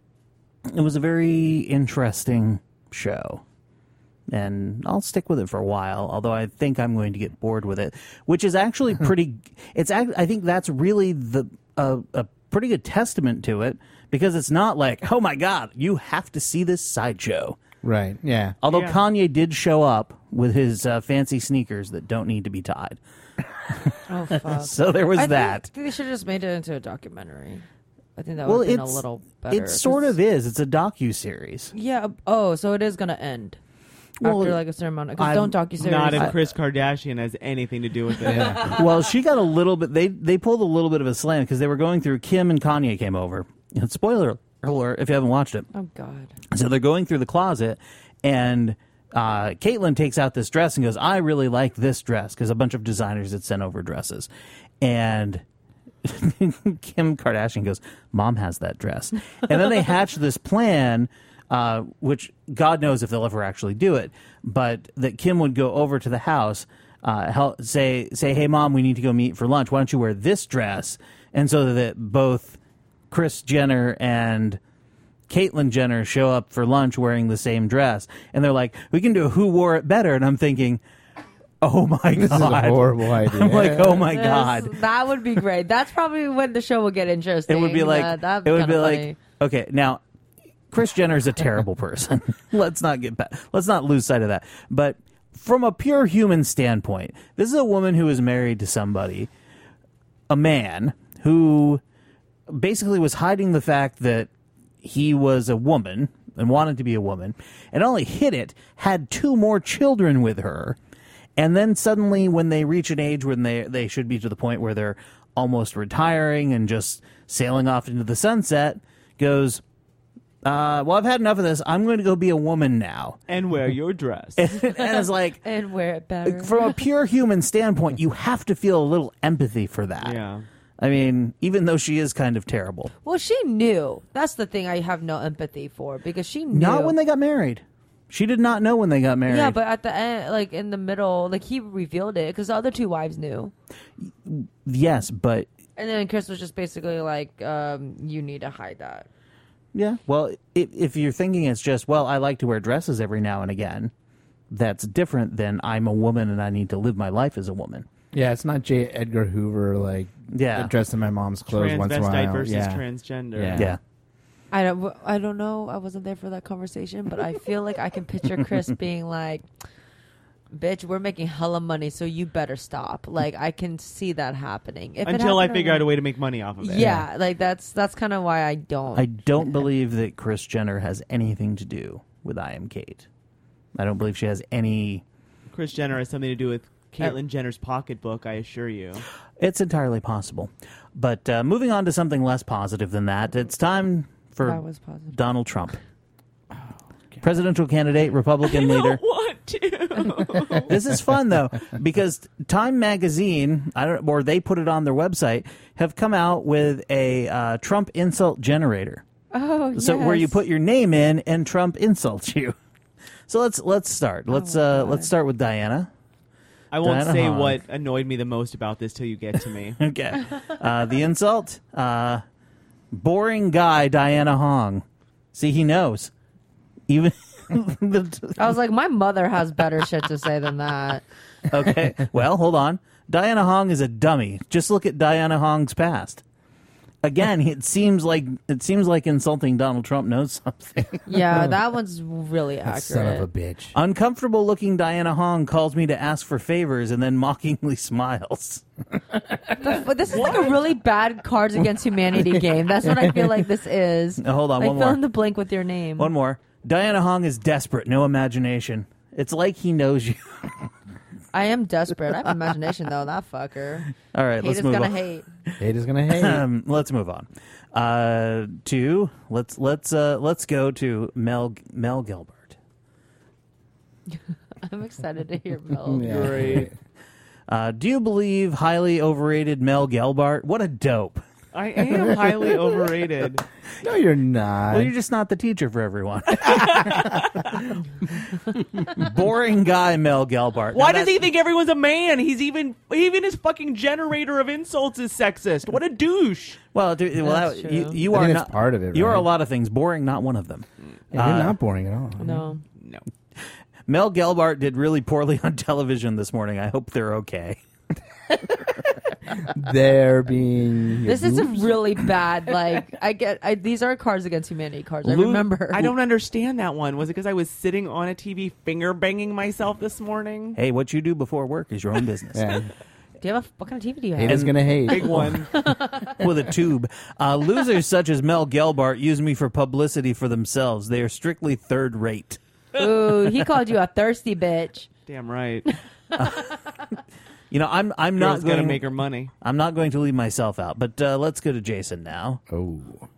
very interesting show, and I'll stick with it for a while. Although I think I'm going to get bored with it, which is actually pretty. I think that's really a pretty good testament to it, because it's not like, oh my God, you have to see this sideshow. Right, yeah. Although Kanye did show up with his fancy sneakers that don't need to be tied. Oh, fuck. So there was that. I think they should have just made it into a documentary. I think that would have been a little better. It sort of is. It's a docu-series. Yeah. Oh, so it is going to end after like a certain amount. Because don't docu-series. Not if Kris Kardashian has anything to do with it. Yeah. Well, she got a little bit. They pulled a little bit of a slam because they were going through. Kim and Kanye came over. And spoiler alert if you haven't watched it. Oh God. So they're going through the closet, and Caitlyn takes out this dress and goes, I really like this dress, because a bunch of designers had sent over dresses. And Kim Kardashian goes, Mom has that dress. And then they hatch this plan, which God knows if they'll ever actually do it, but that Kim would go over to the house, say, hey, Mom, we need to go meet for lunch. Why don't you wear this dress? And so that both Kris Jenner and Caitlyn Jenner show up for lunch wearing the same dress, and they're like, we can do a who wore it better. And I'm thinking, oh my God, this is a horrible idea. I'm like, oh my God, that would be great. That's probably when the show would get interesting. It would be like, that'd it would be funny. like, okay, now Kris Jenner is a terrible person. Let's not lose sight of that. But from a pure human standpoint, this is a woman who is married to somebody, a man who basically was hiding the fact that he was a woman and wanted to be a woman, and only hid it, had 2 more children with her, and then suddenly when they reach an age when they should be to the point where they're almost retiring and just sailing off into the sunset, goes, well, I've had enough of this. I'm going to go be a woman now. And wear your dress. And it's like, and wear it better. From a pure human standpoint, you have to feel a little empathy for that. Yeah. I mean, even though she is kind of terrible. Well, she knew. That's the thing I have no empathy for, because she knew. Not when they got married. She did not know when they got married. Yeah, but at the end, like in the middle, like he revealed it, because the other 2 wives knew. Yes, but... And then Kris was just basically like, you need to hide that. Yeah, well, if you're thinking it's just, well, I like to wear dresses every now and again, that's different than I'm a woman and I need to live my life as a woman. Yeah, it's not J. Edgar Hoover, like, dressed in my mom's clothes once in a while. Transvestite versus transgender. Yeah. I don't know. I wasn't there for that conversation, but I feel like I can picture Kris being like, bitch, we're making hella money, so you better stop. Like, I can see that happening. Until I figure out a way to make money off of it. Yeah, like that's kind of why I don't. I don't believe that Kris Jenner has anything to do with I Am Kate. I don't believe she has any... Kris Jenner has something to do with Caitlyn Jenner's pocketbook, I assure you. It's entirely possible. But moving on to something less positive than that, it's time for Donald Trump. Presidential candidate, Republican leader. I don't want to. This is fun, though, because Time Magazine, or they put it on their website, have come out with a Trump insult generator. Oh, So where you put your name in and Trump insults you. So let's start. Let's start with Diana. I won't Diana say Hogg. what annoyed me the most about this till you get to me. Okay. The insult, boring guy Diana Hong. See, he knows. Even I was like, my mother has better shit to say than that. Okay. Well, hold on. Diana Hong is a dummy. Just look at Diana Hong's past. again, it seems like insulting Donald Trump knows something. Yeah, that one's really accurate. Son of a bitch. Uncomfortable looking Diana Hong calls me to ask for favors and then mockingly smiles. But this is like a really bad Cards Against Humanity game. That's what I feel like this is. Now, hold on, like one fill more. in the blank with your name. One more. Diana Hong is desperate, no imagination. It's like he knows you. I am desperate. I have imagination though. That fucker. All right, Hate let's is move gonna on. hate. Hate is gonna hate. Let's move on. Let's go to Mel Gilbert. I'm excited to hear Mel. Yeah. Great. Do you believe highly overrated Mel Gelbart? What a dope. I am highly overrated. No, you're not. Well, you're just not the teacher for everyone. Boring guy, Mel Gelbart. Why does he think everyone's a man? Even his fucking generator of insults is sexist. What a douche. Well, That's true. you I are think not it's part of it, You are right? a lot of things. Boring, not one of them. Yeah, you're not boring at all. No. Mel Gelbart ddid really poorly on television this morning. I hope they're okay. They're being. This is a really bad. Like these are Cards Against Humanity cards. I Lou- remember. I don't understand that one. Was it because I was sitting on a TV finger banging myself this morning? Hey, what you do before work is your own business. Yeah. Do you have what kind of TV do you Hate have? is gonna hate. Big one. With a tube. Losers such as Mel Gelbart use me for publicity for themselves. They are strictly third rate. Ooh, he called you a thirsty bitch. Damn right. You know, I'm not Girl's going gonna make her money. I'm not going to leave myself out, but let's go to Jason now. Oh.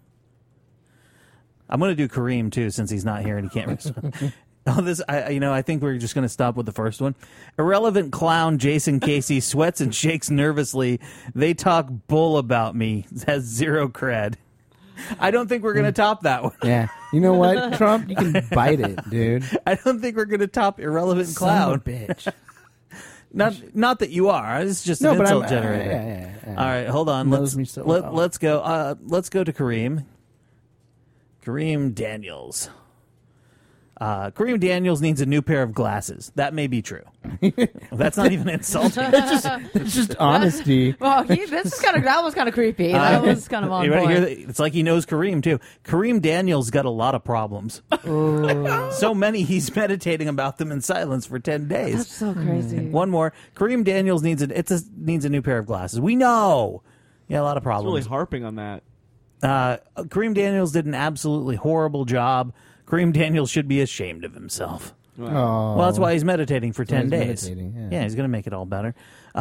I'm going to do Kareem too, since he's not here and he can't respond. I think we're just going to stop with the first one. Irrelevant clown Jason Casey sweats and shakes nervously. They talk bull about me. Has zero cred. I don't think we're going to top that one. Yeah. You know what, Trump? You can bite it, dude. I don't think we're going to top irrelevant Son clown. of a bitch. Not that you are. It's just No, an but insult I'm- generator. yeah. All right, hold on. Knows me so well. Let's go. Let's go to Kareem. Kareem Daniels. Kareem Daniels needs a new pair of glasses. That may be true. That's not even insulting. It's just honesty. Well, that was kind of creepy. That was kind of on You ready to hear point. that? It's like he knows Kareem too. Kareem Daniels got a lot of problems. So many he's meditating about them in silence for 10 days. That's so crazy. One more. Kareem Daniels needs a new pair of glasses. We know. Yeah, a lot of It's problems. really harping on that. Kareem Daniels did an absolutely horrible job. Kareem Daniels should be ashamed of himself. Oh. Well, that's why he's meditating for 10 he's days. meditating, yeah. He's going to make it all better.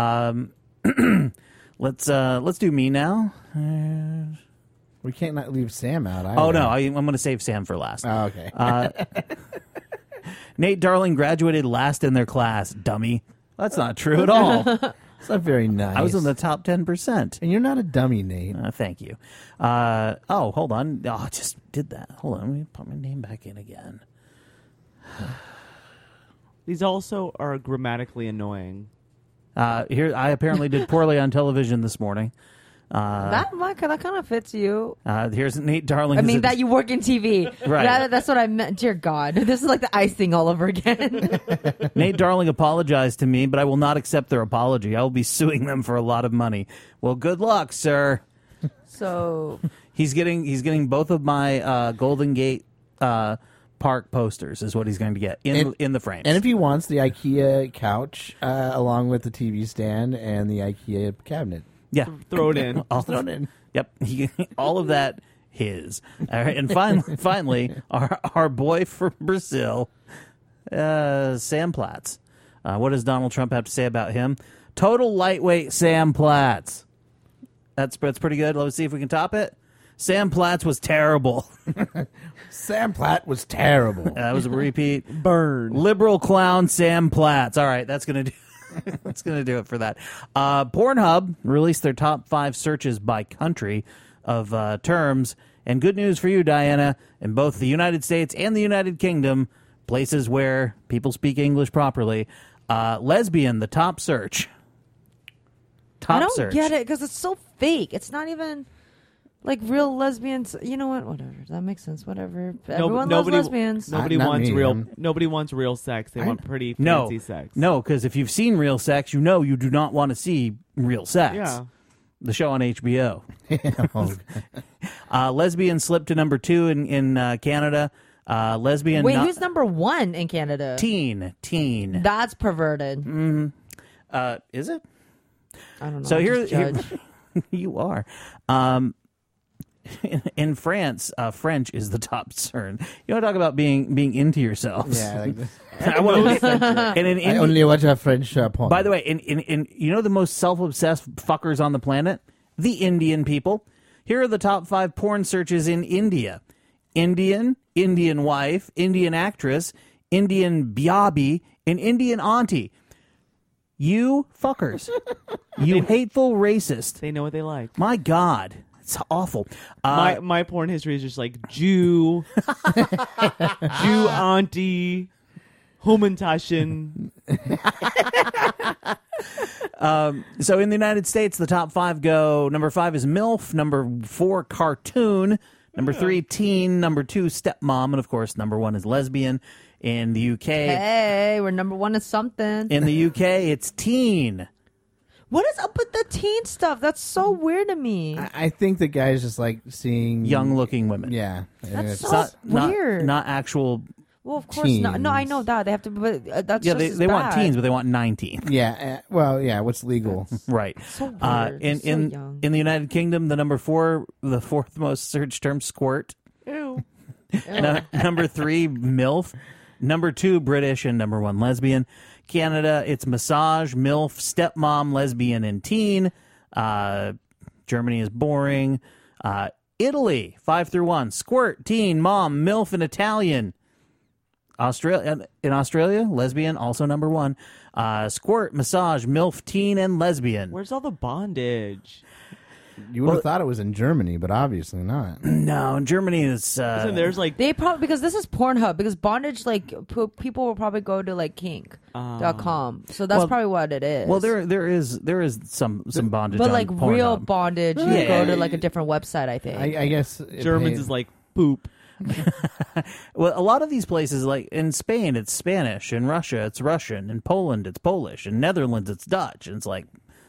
Let's do me now. We can't not leave Sam out. Oh either. no, I'm going to save Sam for last. Oh, okay. Nate Darling graduated last in their class. Dummy. That's not true at all. It's not very nice. I was in the top 10%. And you're not a dummy, Nate. Thank you. Hold on. Oh, I just did that. Hold on. Let me put my name back in again. These also are grammatically annoying. Here, I apparently did poorly on television this morning. That kind of fits you. Here's Nate Darling. I mean, that you work in TV. Right. That's what I meant. Dear God. This is like the icing all over again. Nate Darling apologized to me, but I will not accept their apology. I will be suing them for a lot of money. Well, good luck, sir. So He's getting both of my Golden Gate Park posters is what he's going to get in the frames. And if he wants the IKEA couch along with the TV stand and the IKEA cabinet. Yeah. Throw it in. I'll throw it in. Yep. All of that his. All right. And finally, our boy from Brazil, Sam Platts. What does Donald Trump have to say about him? Total lightweight Sam Platts. That's pretty good. Let's see if we can top it. Sam Platts was terrible. Sam Platt was terrible. That was a repeat. Burn. Liberal clown Sam Platts. All right, that's gonna do. That's gonna do it for that. Pornhub released their top 5 searches by country of terms, and good news for you, Diana. In both the United States and the United Kingdom, places where people speak English properly, lesbian the top search. I don't get it because it's so fake. It's not even like real lesbians. You know what? Whatever. That makes sense. Whatever. Everyone loves lesbians. Nobody wants real sex. They want pretty fancy sex. No, because if you've seen real sex, you know you do not want to see real sex. Yeah. the show on HBO. Lesbian slipped to number 2 in Canada. Lesbian. Wait, who's number 1 in Canada? Teen. That's perverted. Is it? I don't know. So here Judge. you are. In France, French is the top concern. You want to talk about being into yourselves? Yeah, like this. I only watch a French porn. By the way, in you know the most self-obsessed fuckers on the planet? The Indian people. Here are the top 5 porn searches in India. Indian wife, Indian actress, Indian biabi, and Indian auntie. You fuckers. You hateful racist. They know what they like. My God. It's awful. My porn history is just like Jew, Jew auntie, Homentashen. So in the United States, the top 5 go. Number 5 is MILF. Number 4, cartoon. Number 3, teen. Number 2, stepmom. And of course, number 1 is lesbian. In the UK. Hey, we're number 1 is something. In the UK, it's teen. What is up with the teen stuff? That's so weird to me. I think the guy's just like seeing young-looking women. Yeah, That's so weird. Not actual. Well, of course not. No, I know that they have to. But that's Yeah, just as they want bad. teens, but they want 19. Yeah, well, yeah. What's legal? Right. So weird. In So young. in the United Kingdom, the fourth most searched term, squirt. Ew. Number 3, MILF. Number 2, British, and number 1, lesbian. Canada, it's massage, MILF, stepmom, lesbian, and teen. Germany is boring. Italy, 5 through 1, squirt, teen, mom, MILF, and Italian. In Australia, lesbian, also number 1. Squirt, massage, MILF, teen, and lesbian. Where's all the bondage? You would have thought it was in Germany, but obviously not. No, in Germany is. There's like they probably because this is Pornhub because bondage people will probably go to like kink.com. So that's probably what it is. Well, there is some bondage, but on like Pornhub. real bondage, you go to like a different website. I think. I guess Germans is like poop. Well, a lot of these places, like in Spain, it's Spanish. In Russia, it's Russian. In Poland, it's Polish. In Netherlands, it's Dutch. And it's like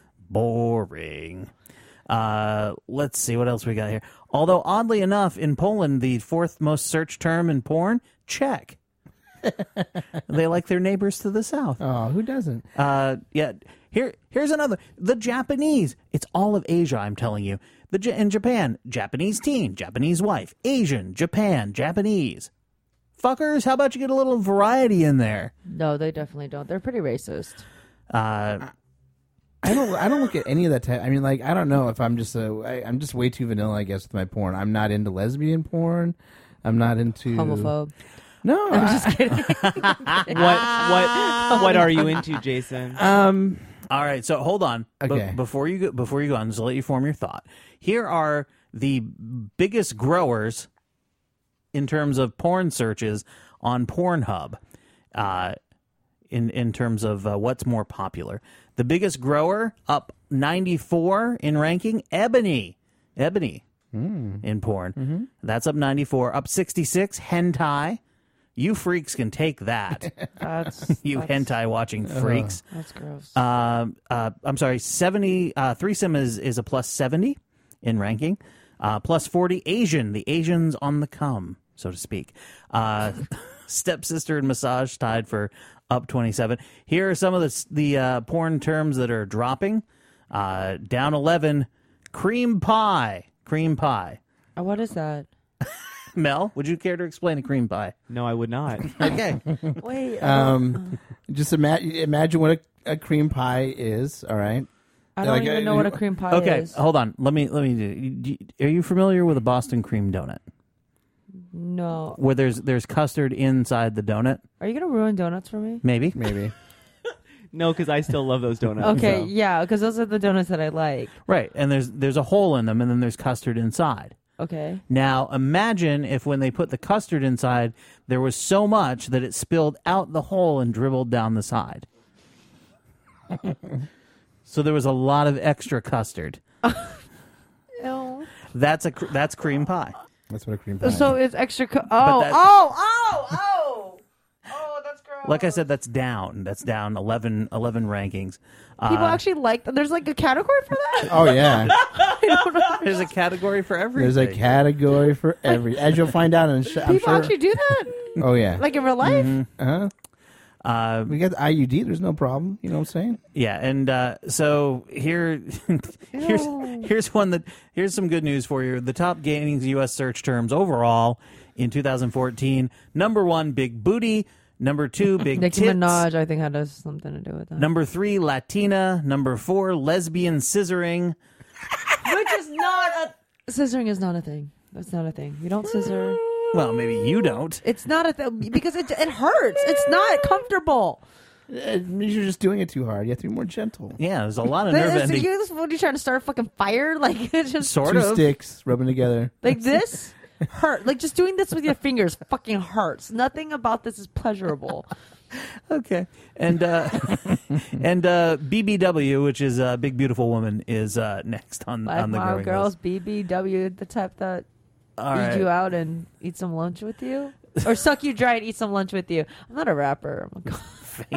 boring. Let's see what else we got here. Although oddly enough, in Poland, the 4th most searched term in porn, Czech. They like their neighbors to the south. Oh, who doesn't? Yeah. Here's another. The Japanese. It's all of Asia, I'm telling you. In Japan, Japanese teen, Japanese wife, Asian, Japan, Japanese. Fuckers, how about you get a little variety in there? No, they definitely don't. They're pretty racist. I don't look at any of that type. I mean, like, I don't know if I'm just I'm just way too vanilla, I guess, with my porn. I'm not into lesbian porn. I'm not into homophobe. No, I'm just kidding. What are you into, Jason? All right, so hold on. Okay. Before you go on, just let you form your thought. Here are the biggest growers in terms of porn searches on Pornhub. In terms of what's more popular, the biggest grower up 94 in ranking. Ebony in porn. Mm-hmm. That's up 94. Up 66. Hentai. You freaks can take that. That's hentai watching freaks. That's gross. I'm sorry. 70. Threesome is a plus 70 in ranking. Plus 40 Asian. The Asians on the come, so to speak. Stepsister and massage tied for up 27. Here are some of the porn terms that are dropping. Down 11. Cream pie. What is that? Mel, would you care to explain a cream pie? No, I would not. Okay. Wait. Just imagine what a cream pie is. All right. I don't even know what a cream pie okay, is. hold on. Let me. Are you familiar with a Boston cream donut? No. Where there's custard inside the donut? Are you gonna ruin donuts for me? Maybe. No, because I still love those donuts. Okay, so. yeah, because those are the donuts that I like. Right, and there's a hole in them, and then there's custard inside. Okay. Now, imagine if when they put the custard inside, there was so much that it spilled out the hole and dribbled down the side. So there was a lot of extra custard. Ew. That's cream pie. That's what a cream pie So is. it's extra. But Oh, that's gross. Like I said, that's down. That's down 11 rankings. People actually like that. There's like a category for that. Oh yeah, there's a category for everything. there's a category for every. As you'll find out, I'm People sure. actually do that, Oh yeah. like in real life. Uh-huh. We got the IUD. There's no problem. You know what I'm saying? Yeah, and so here's some good news for you. The top gaining U.S. search terms overall in 2014: number 1, big booty; number 2, big Nicki tits; Minaj, I think, had something to do with that. number 3, Latina; number 4, lesbian scissoring. Which is not a scissoring is not a thing. That's not a thing. You don't scissor. Well, maybe you don't. It's not a thing because it hurts. It's not comfortable. It means you're just doing it too hard. You have to be more gentle. Yeah, there's a lot of nerve ending. What are you trying to start a fucking fire? Like it's just Sort Two of. sticks rubbing together. like this hurt. Like just doing this with your fingers fucking hurts. Nothing about this is pleasurable. Okay, and BBW, which is Big Beautiful Woman, is next on Like the Mom growing Girls, list. BBW, the type that All eat right. you out and eat some lunch with you, or suck you dry and eat some lunch with you. I'm not a rapper. I'm a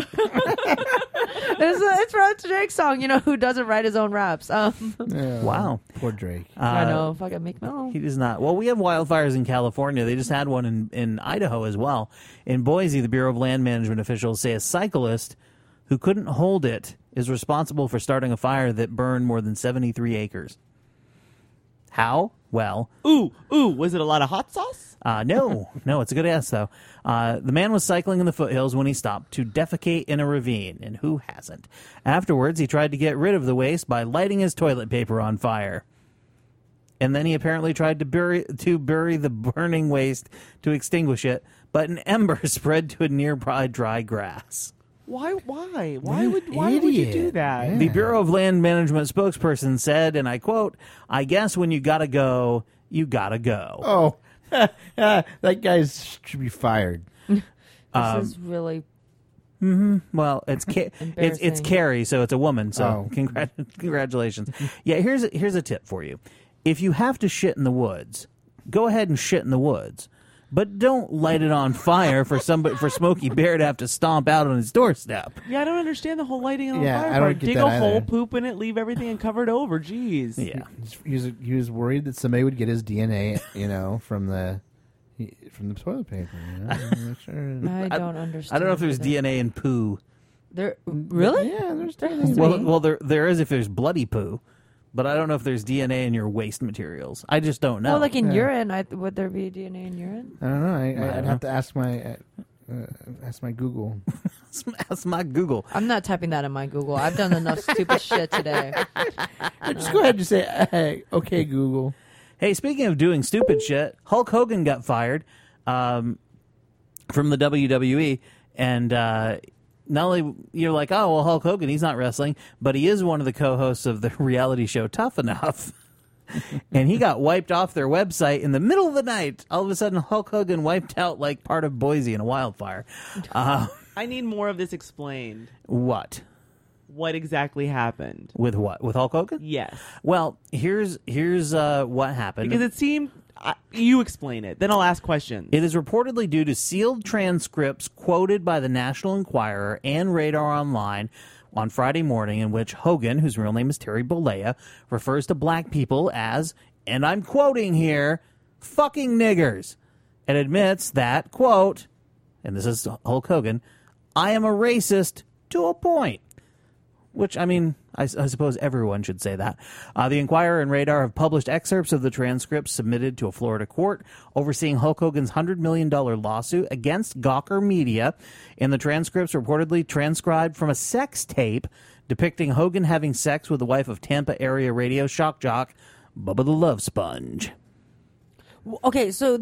it's from a Drake song. You know who doesn't write his own raps? Yeah, Wow. Poor Drake. I know. Fucking Meek Mill. He does not. Well, we have wildfires in California. They just had one in Idaho as well. In Boise, the Bureau of Land Management officials say a cyclist who couldn't hold it is responsible for starting a fire that burned more than 73 acres. How? Well, Ooh, was it a lot of hot sauce? no, it's a good ass, though. The man was cycling in the foothills when he stopped to defecate in a ravine, and who hasn't? Afterwards, he tried to get rid of the waste by lighting his toilet paper on fire. And then he apparently tried to bury the burning waste to extinguish it, but an ember spread to a nearby dry grass. Why would you do that? Yeah. The Bureau of Land Management spokesperson said, and I quote, "I guess when you gotta go, you gotta go." Oh, that guy should be fired. This is really Well, it's Embarrassing. Carrie, so it's a woman. So Oh. congratulations. Yeah, here's a tip for you. If you have to shit in the woods, go ahead and shit in the woods, but don't light it on fire for Smokey Bear to have to stomp out on his doorstep. Yeah, I don't understand the whole lighting on Yeah, fire I don't part. get Dig that a hole, either. poop in it, leave everything and cover it over. Jeez. Yeah. He was worried that somebody would get his DNA, from the toilet paper. Make sure. I don't understand. I don't know if there's either. DNA in poo. There really? Yeah, there's There DNA. has to be. Well, there is if there's bloody poo, but I don't know if there's DNA in your waste materials. I just don't know. Well, like in Yeah. urine, would there be DNA in urine? I don't know. I don't I'd know. have to ask my Google. That's my Google. I'm not typing that in my Google. I've done enough stupid shit today. Just go ahead and say, hey, okay, Google. Hey, speaking of doing stupid shit, Hulk Hogan got fired from the WWE, and not only you're like, oh, well, Hulk Hogan, he's not wrestling, but he is one of the co-hosts of the reality show Tough Enough. And he got wiped off their website in the middle of the night. All of a sudden, Hulk Hogan wiped out like part of Boise in a wildfire. I need more of this explained. What? What exactly happened? With what? With Hulk Hogan? Yes. Well, here's what happened. Because it seemed... you explain it. Then I'll ask questions. It is reportedly due to sealed transcripts quoted by the National Enquirer and Radar Online on Friday morning, in which Hogan, whose real name is Terry Bollea, refers to black people as, and I'm quoting here, fucking niggers, and admits that, quote, and this is Hulk Hogan, I am a racist to a point. Which, I mean, I suppose everyone should say that. The Enquirer and Radar have published excerpts of the transcripts submitted to a Florida court overseeing Hulk Hogan's $100 million lawsuit against Gawker Media. And the transcripts reportedly transcribed from a sex tape depicting Hogan having sex with the wife of Tampa area radio shock jock, Bubba the Love Sponge. Okay, so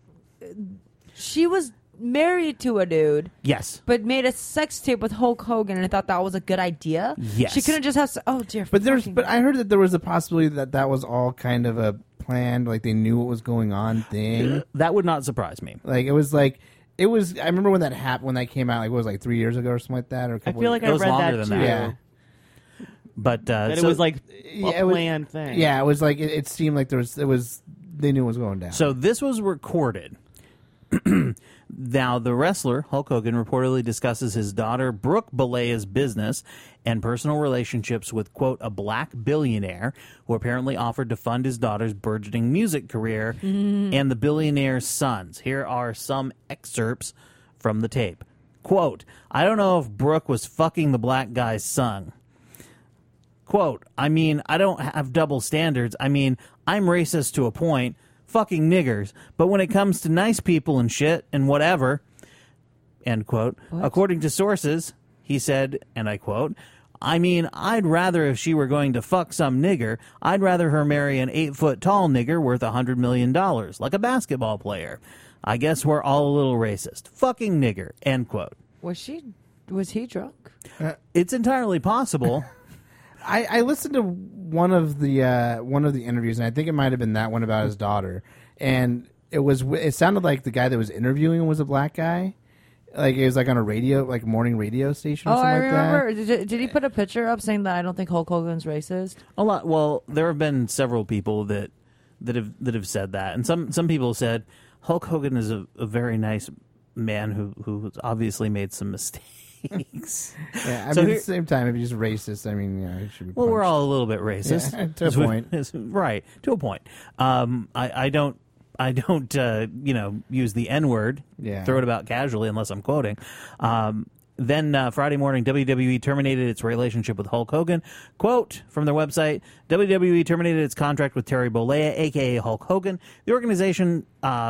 she was married to a dude. Yes. But made a sex tape with Hulk Hogan, and I thought that was a good idea. Yes. She couldn't just have. Oh dear. But I heard that there was a possibility that was all kind of a planned, like they knew what was going on thing. That would not surprise me. I remember when that happened, when that came out, like it was like 3 years ago or something like that, or a couple. I feel like I read that too. Yeah. But that it was like a planned thing. Yeah, it was like it seemed like they knew what was going down. So this was recorded. Now, the wrestler, Hulk Hogan, reportedly discusses his daughter, Brooke Belaya's business and personal relationships with, quote, a black billionaire who apparently offered to fund his daughter's burgeoning music career and the billionaire's sons. Here are some excerpts from the tape. Quote, I don't know if Brooke was fucking the black guy's son. Quote, I mean, I don't have double standards. I mean, I'm racist to a point. Fucking niggers. But when it comes to nice people and shit and whatever, end quote. What? According to sources, he said, and I quote, I mean, I'd rather if she were going to fuck some nigger, I'd rather her marry an 8-foot-tall nigger worth $100 million, like a basketball player. I guess we're all a little racist. Fucking nigger, end quote. Was he drunk? It's entirely possible. I listened to one of the interviews, and I think it might have been that one about his daughter, and it sounded like the guy that was interviewing was a black guy, like it was like on a radio, like morning radio station. Or something I like remember. That. Did he put a picture up saying that I don't think Hulk Hogan's racist? A lot. Well, there have been several people that have said that, and some people said Hulk Hogan is a very nice man who's obviously made some mistakes. Yeah, I mean, at the same time, if he's racist, I mean, yeah, he should be punched. Well, we're all a little bit racist. Yeah, to a point. Right, to a point. I don't use the N-word, throw it about casually unless I'm quoting. Then Friday morning, WWE terminated its relationship with Hulk Hogan. Quote from their website, WWE terminated its contract with Terry Bollea, a.k.a. Hulk Hogan. The organization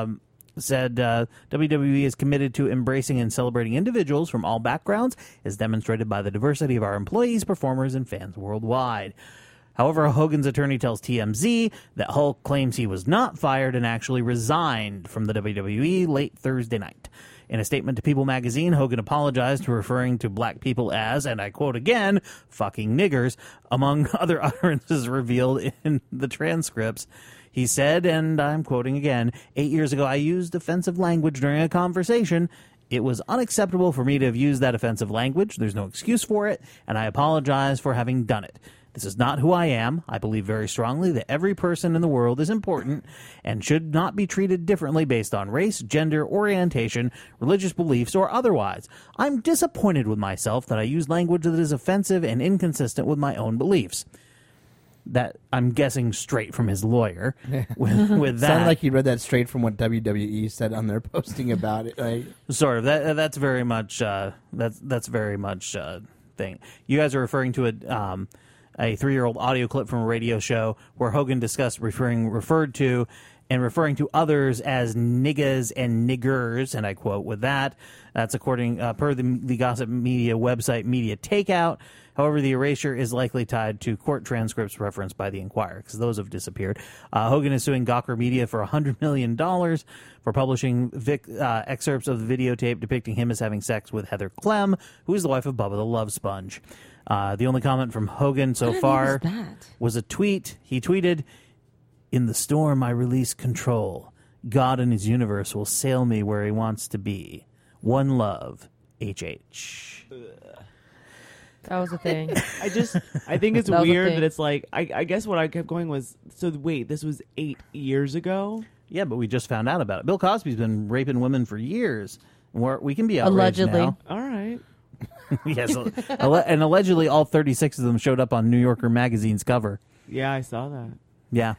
said WWE is committed to embracing and celebrating individuals from all backgrounds, as demonstrated by the diversity of our employees, performers, and fans worldwide. However, Hogan's attorney tells TMZ that Hulk claims he was not fired and actually resigned from the WWE late Thursday night. In a statement to People magazine, Hogan apologized for referring to black people as, and I quote again, fucking niggers, among other utterances revealed in the transcripts. He said, and I'm quoting again, 8 years ago I used offensive language during a conversation. It was unacceptable for me to have used that offensive language. There's no excuse for it, and I apologize for having done it. This is not who I am. I believe very strongly that every person in the world is important and should not be treated differently based on race, gender, orientation, religious beliefs, or otherwise. I'm disappointed with myself that I use language that is offensive and inconsistent with my own beliefs. That I'm guessing straight from his lawyer. With that, sounded like he read that straight from what WWE said on their posting about it. Like, sort of. That's very much. That's very much thing. You guys are referring to a 3-year-old audio clip from a radio show where Hogan discussed referred to others as niggas and niggers, and I quote with that. That's according per the gossip media website Media Takeout. However, the erasure is likely tied to court transcripts referenced by the Inquirer, because those have disappeared. Hogan is suing Gawker Media for $100 million for publishing excerpts of the videotape depicting him as having sex with Heather Clem, who is the wife of Bubba the Love Sponge. The only comment from Hogan so far was a tweet. He tweeted, "In the storm I release control. God and his universe will sail me where he wants to be. One love, HH." That was a thing. I think it's weird that it's like, I guess what I kept going was, so wait, this was 8 years ago? Yeah, but we just found out about it. Bill Cosby's been raping women for years. We can be outraged allegedly now. All right. Yes, and allegedly all 36 of them showed up on New Yorker magazine's cover. Yeah, I saw that. Yeah.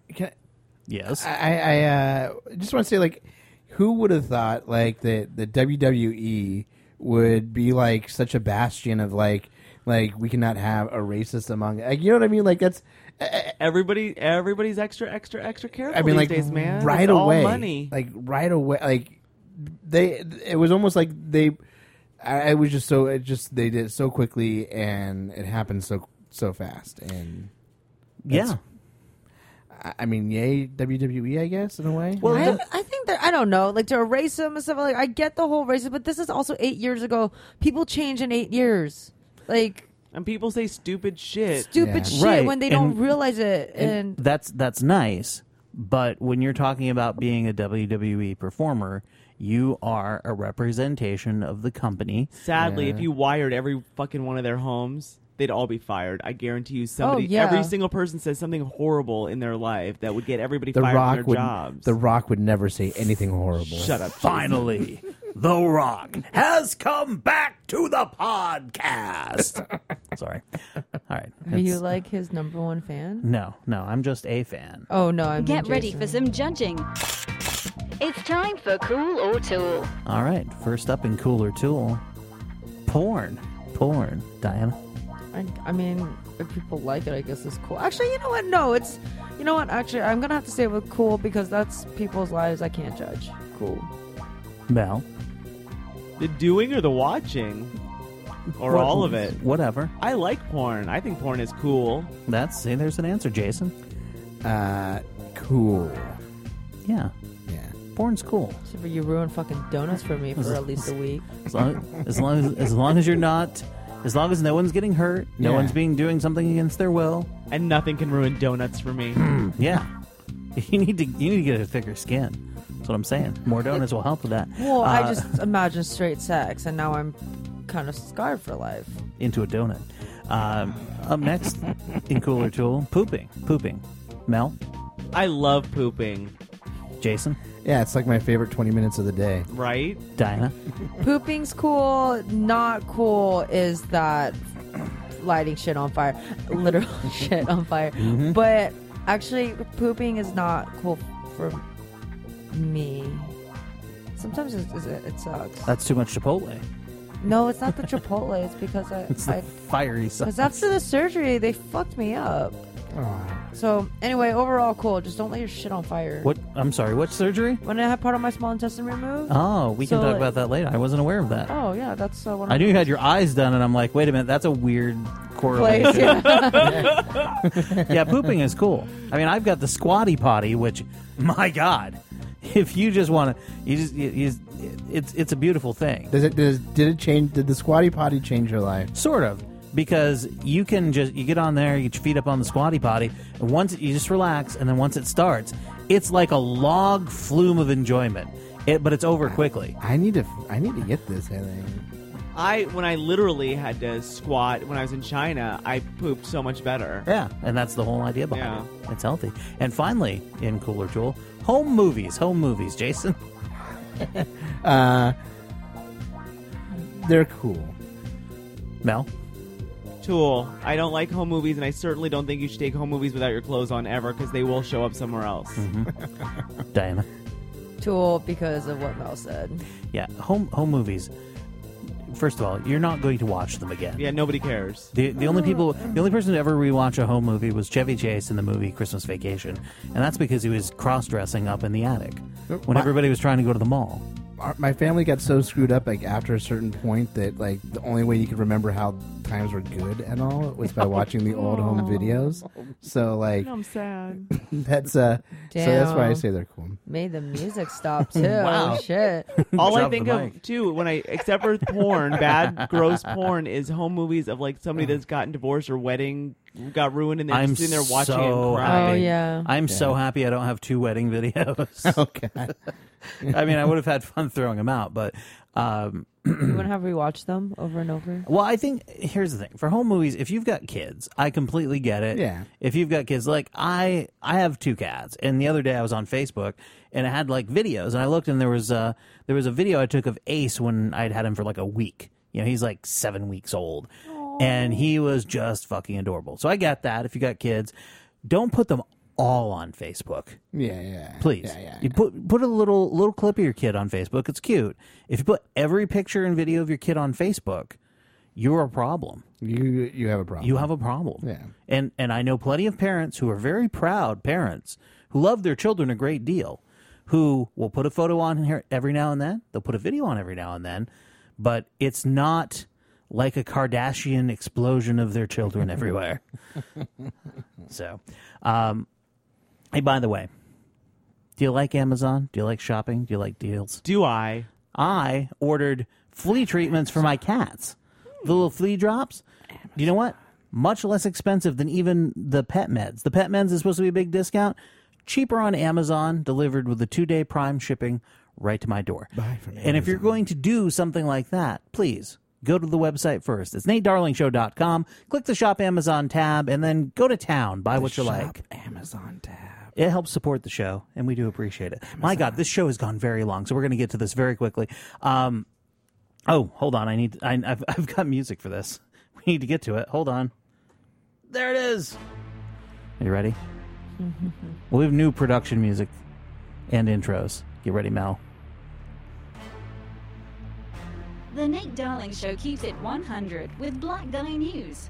Yes. I just want to say, like, who would have thought, like, that the WWE would be like such a bastion of like we cannot have a racist among, like, you know what I mean? Like, that's everybody's extra careful. I mean, these like, days, man. right it's away, all money. like right away, like it was almost like I was just so they did it so quickly and it happened so fast, and yeah. I mean, yay WWE, I guess, in a way. Well, I think that, I don't know, like, to erase them and stuff, like, I get the whole racism, but this is also 8 years ago. People change in 8 years. Like, and people say stupid shit. Right. When they don't realize it. And that's nice. But when you're talking about being a WWE performer, you are a representation of the company. Sadly, if you wired every fucking one of their homes, they'd all be fired. I guarantee you somebody, yeah. every single person says something horrible in their life that would get everybody The fired Rock from their would. jobs. The Rock would never say anything horrible. Shut up. Finally, The Rock has come back to the podcast. Sorry. All right. Are you like his number one fan? No, I'm just a fan. Oh no, I'm Get ready for some judging. It's time for Cool or Tool. All right. First up in Cooler Tool, porn. Diana. I mean, if people like it, I guess it's cool. Actually, you know what? No, it's... You know what? Actually, I'm going to have to say with cool because that's people's lives I can't judge. Cool. Mel. The doing or the watching? Or What- all of it? Whatever. I like porn. I think porn is cool. See, there's an answer, Jason. Cool. Yeah. Porn's cool. Except for you ruined fucking donuts for me for at least a week. As long as you're not, as long as no one's getting hurt, no Yeah. one's doing something against their will. And nothing can ruin donuts for me. Yeah. You need to get a thicker skin. That's what I'm saying. More donuts will help with that. Well, I just imagine straight sex, and now I'm kind of scarred for life. Into a donut. Up next in Cooler Tool, pooping. Mel. I love pooping. Jason. Yeah, it's like my favorite 20 minutes of the day. Right? Diana. Pooping's cool. Not cool is that lighting shit on fire. Literal shit on fire. Mm-hmm. But actually, pooping is not cool for me. Sometimes it sucks. That's too much Chipotle. No, it's not the Chipotle. It's because It's the fiery sauce. Because after the surgery, they fucked me up. So anyway, overall cool. Just don't let your shit on fire. What? I'm sorry. What surgery? When I had part of my small intestine removed. Oh, we can talk about that later. I wasn't aware of that. Oh yeah, that's one. I knew you had your eyes done, and I'm like, wait a minute, that's a weird correlation. Place, Yeah, pooping is cool. I mean, I've got the squatty potty, which, my God, if you just want to, it's a beautiful thing. Did it change? Did the squatty potty change your life? Sort of. Because you can you get on there, you get your feet up on the squatty potty, and once you just relax, and then once it starts, it's like a log flume of enjoyment. But it's over quickly. I need to get this. I think. When I literally had to squat when I was in China, I pooped so much better. Yeah, and that's the whole idea behind it. It's healthy. And finally, in Cooler Tool, home movies, Jason. They're cool. Mel. Tool. I don't like home movies, and I certainly don't think you should take home movies without your clothes on ever, because they will show up somewhere else. Mm-hmm. Diana. Tool because of what Mel said. Yeah, home movies. First of all, you're not going to watch them again. Yeah, nobody cares. The only person to ever rewatch a home movie was Chevy Chase in the movie Christmas Vacation, and that's because he was cross-dressing up in the attic when everybody was trying to go to the mall. My family got so screwed up after a certain point that the only way you could remember how times were good and all was by watching the old home videos. So I'm sad. That's so that's why I say they're cool. Made the music stop too. Wow. Shit. All I think of too except for porn, bad gross porn, is home movies of somebody that's gotten divorced or wedding got ruined, and they're just sitting there watching it and crying. Oh yeah. I'm so happy I don't have 2 wedding videos. Okay. I mean, I would have had fun throwing them out, but You want to have rewatched them over and over? well, I think here's the thing. For home movies, if you've got kids, I completely get it. Yeah. If you've got kids, I have 2 cats, and the other day I was on Facebook and it had videos, and I looked and there was a video I took of Ace when I'd had him for a week. He's 7 weeks old. Aww. And he was just fucking adorable. So I get that. If you got kids, don't put them all on Facebook. Yeah. Please. Yeah. You put a little clip of your kid on Facebook. It's cute. If you put every picture and video of your kid on Facebook, you're a problem. You have a problem. You have a problem. Yeah. And I know plenty of parents who are very proud parents who love their children a great deal, who will put a photo on here every now and then. They'll put a video on every now and then, but it's not like a Kardashian explosion of their children everywhere. So, hey, by the way, do you like Amazon? Do you like shopping? Do you like deals? Do I? I ordered flea treatments for my cats. The little flea drops. Do you know what? Much less expensive than even the pet meds. The pet meds is supposed to be a big discount. Cheaper on Amazon, delivered with the 2-day Prime shipping right to my door. Buy from And if you're going to do something like that, please go to the website first. It's NateDarlingShow.com. Click the Shop Amazon tab, and then go to town. Buy what you like. Amazon tab. It helps support the show, and we do appreciate it. Amazon. My God, this show has gone very long, so we're going to get to this very quickly. Oh, hold on. I've got music for this. We need to get to it. Hold on. There it is. Are you ready? We have new production music and intros. Get ready, Mel. The Nate Darling Show keeps it 100 with Black Guy News.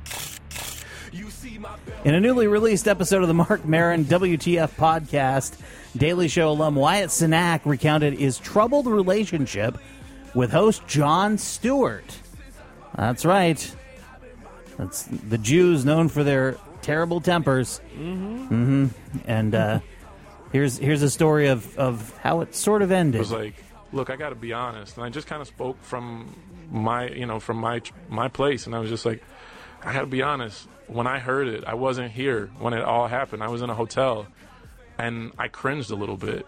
In a newly released episode of the Marc Maron WTF podcast, Daily Show alum Wyatt Cenac recounted his troubled relationship with host Jon Stewart. That's right. That's the Jews known for their terrible tempers. And here's a story of how it sort of ended. It was like, look, I got to be honest, and I just kind of spoke from my place, and I was just like, I got to be honest. When I heard it, I wasn't here when it all happened. I was in a hotel, and I cringed a little bit.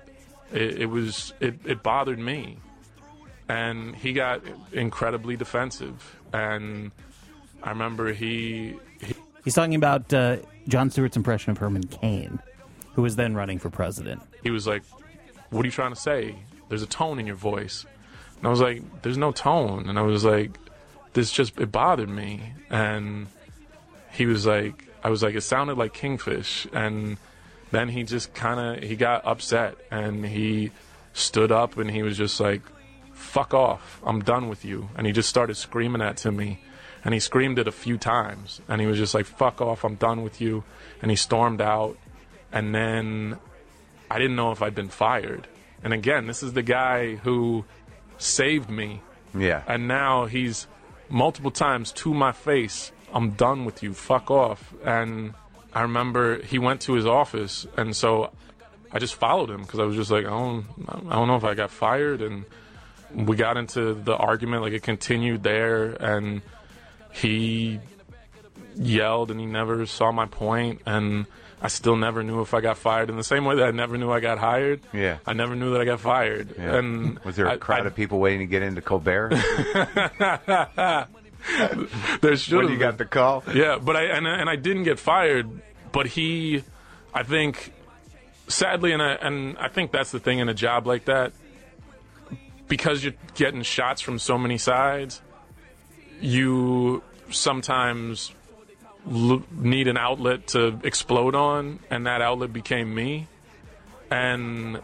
It bothered me, and he got incredibly defensive. And I remember he's talking about Jon Stewart's impression of Herman Cain, who was then running for president. He was like, "What are you trying to say? There's a tone in your voice." And I was like, "There's no tone." And I was like, it bothered me. And he was like, I was like, it sounded like Kingfish. And then he just he got upset, and he stood up, and he was just like, "Fuck off, I'm done with you." And he just started screaming that to me. And he screamed it a few times, and he was just like, "Fuck off, I'm done with you." And he stormed out. And then I didn't know if I'd been fired. And again, this is the guy who saved me. Yeah. And now he's multiple times to my face, "I'm done with you, fuck off." And I remember he went to his office, and so I just followed him because I was just like, I don't know if I got fired. And we got into the argument, like it continued there, and he yelled, and he never saw my point, and I still never knew if I got fired. In the same way that I never knew I got hired, yeah, I never knew that I got fired. Yeah. And was there a crowd of people waiting to get into Colbert? There should have. When you got the call? Yeah, but I didn't get fired. But I think, sadly, and I think that's the thing in a job like that, because you're getting shots from so many sides, you sometimes need an outlet to explode on, and that outlet became me. And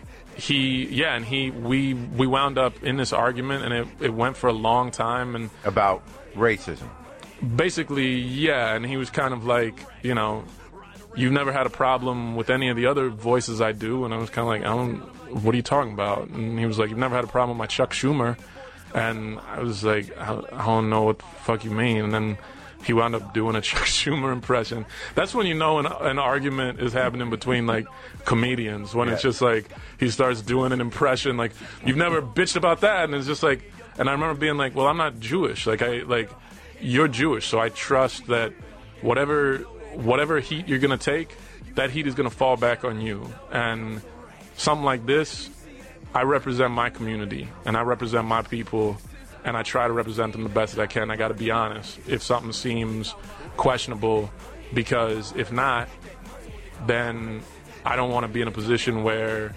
we wound up in this argument, and it went for a long time. And about racism, basically. Yeah. And he was kind of like, you've never had a problem with any of the other voices I do. And I was kind of like, what are you talking about? And he was like, you've never had a problem with my Chuck Schumer. And I was like, I don't know what the fuck you mean. And then he wound up doing a Chuck Schumer impression. That's when you know an argument is happening between, like, comedians, when it's just like he starts doing an impression, like, you've never bitched about that. And it's just like, and I remember being like, well, I'm not Jewish. Like, you're Jewish, so I trust that whatever heat you're going to take, that heat is going to fall back on you. And something like this, I represent my community, and I represent my people, and I try to represent them the best that I can. I got to be honest if something seems questionable, because if not, then I don't want to be in a position where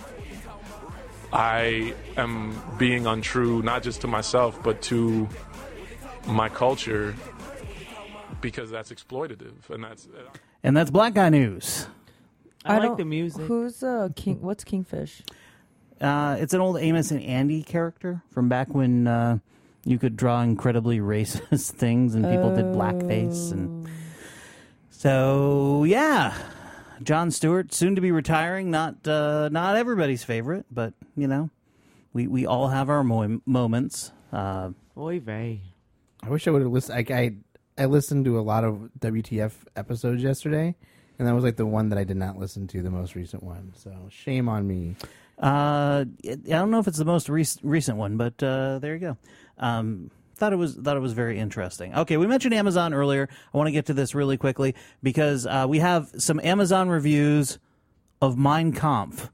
I am being untrue, not just to myself, but to my culture, because that's exploitative, and that's Black Guy News. I like the music. Who's what's Kingfish? It's an old Amos and Andy character from back when you could draw incredibly racist things and people did blackface. And so, yeah, Jon Stewart, soon to be retiring. Not everybody's favorite, but, we all have our moments. Oy vey. I wish I would have listened. I listened to a lot of WTF episodes yesterday, and that was like the one that I did not listen to, the most recent one. So shame on me. I don't know if it's the most recent one, but there you go. Thought it was very interesting. Okay, we mentioned Amazon earlier. I want to get to this really quickly because we have some Amazon reviews of Mein Kampf.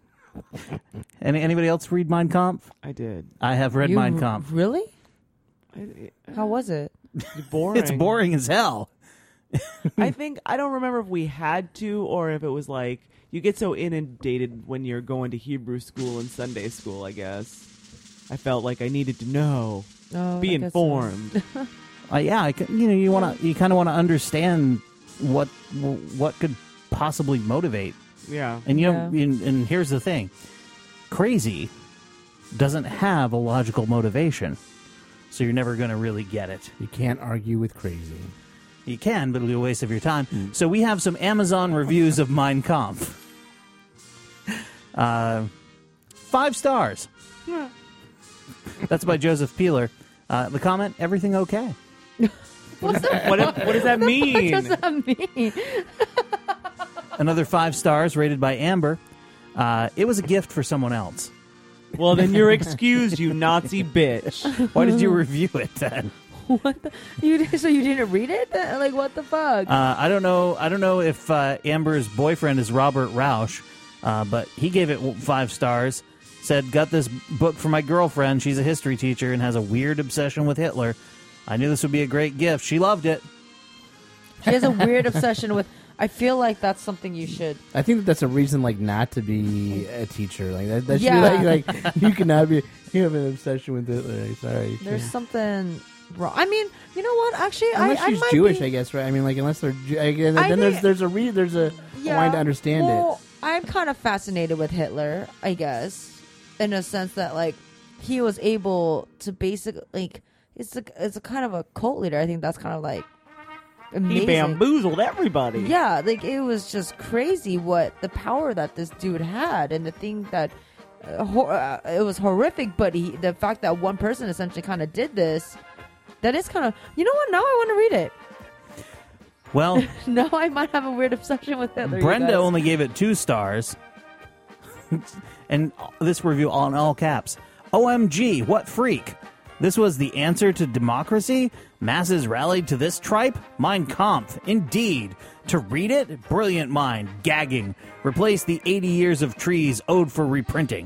Anybody else read Mein Kampf? I did. I have read Mein Kampf. Really? How was it? Boring. It's boring as hell. I think I don't remember if we had to or if it was like you get so inundated when you're going to Hebrew school and Sunday school. I guess I felt like I needed to know, be informed. Yeah, you kind of want to understand what could possibly motivate. Yeah, and and here's the thing: crazy doesn't have a logical motivation, so you're never going to really get it. You can't argue with crazy. You can, but it'll be a waste of your time. So we have some Amazon reviews of Mein Kampf. 5 stars. That's by Joseph Peeler. The comment: everything okay. What does that mean? What does that mean? Another 5 stars rated by Amber. It was a gift for someone else. Well, then you're excused, you Nazi bitch. Why did you review it then? What so you didn't read it? Like, what the fuck? I don't know if Amber's boyfriend is Robert Rausch, but he gave it 5 stars. Said, got this book for my girlfriend. She's a history teacher and has a weird obsession with Hitler. I knew this would be a great gift. She loved it. She has a weird obsession with... I feel like that's something you should... I think that's a reason, like, not to be a teacher. Like that should Yeah. be like you cannot be. You have an obsession with Hitler. Like, sorry. There's something wrong. I mean, you know what? Actually, Unless I she's might Jewish, be... I guess, right? I mean, like, unless they're then think- there's a line to understand well, I'm kind of fascinated with Hitler, I guess, in a sense that, like, he was able to basically, like, it's a kind of a cult leader. I think that's kind of like amazing. He bamboozled everybody. Yeah, like, it was just crazy what the power that this dude had, and the thing that it was horrific. But the fact that one person essentially kind of did this, that is kind of, you know what? Now I want to read it. Well, now I might have a weird obsession with Hitler. you Brenda guys. only gave it 2 stars. And this review on all caps. OMG, what freak. This was the answer to democracy? Masses rallied to this tripe? Mein Kampf, indeed. To read it? Brilliant mind, gagging. Replace the 80 years of trees owed for reprinting.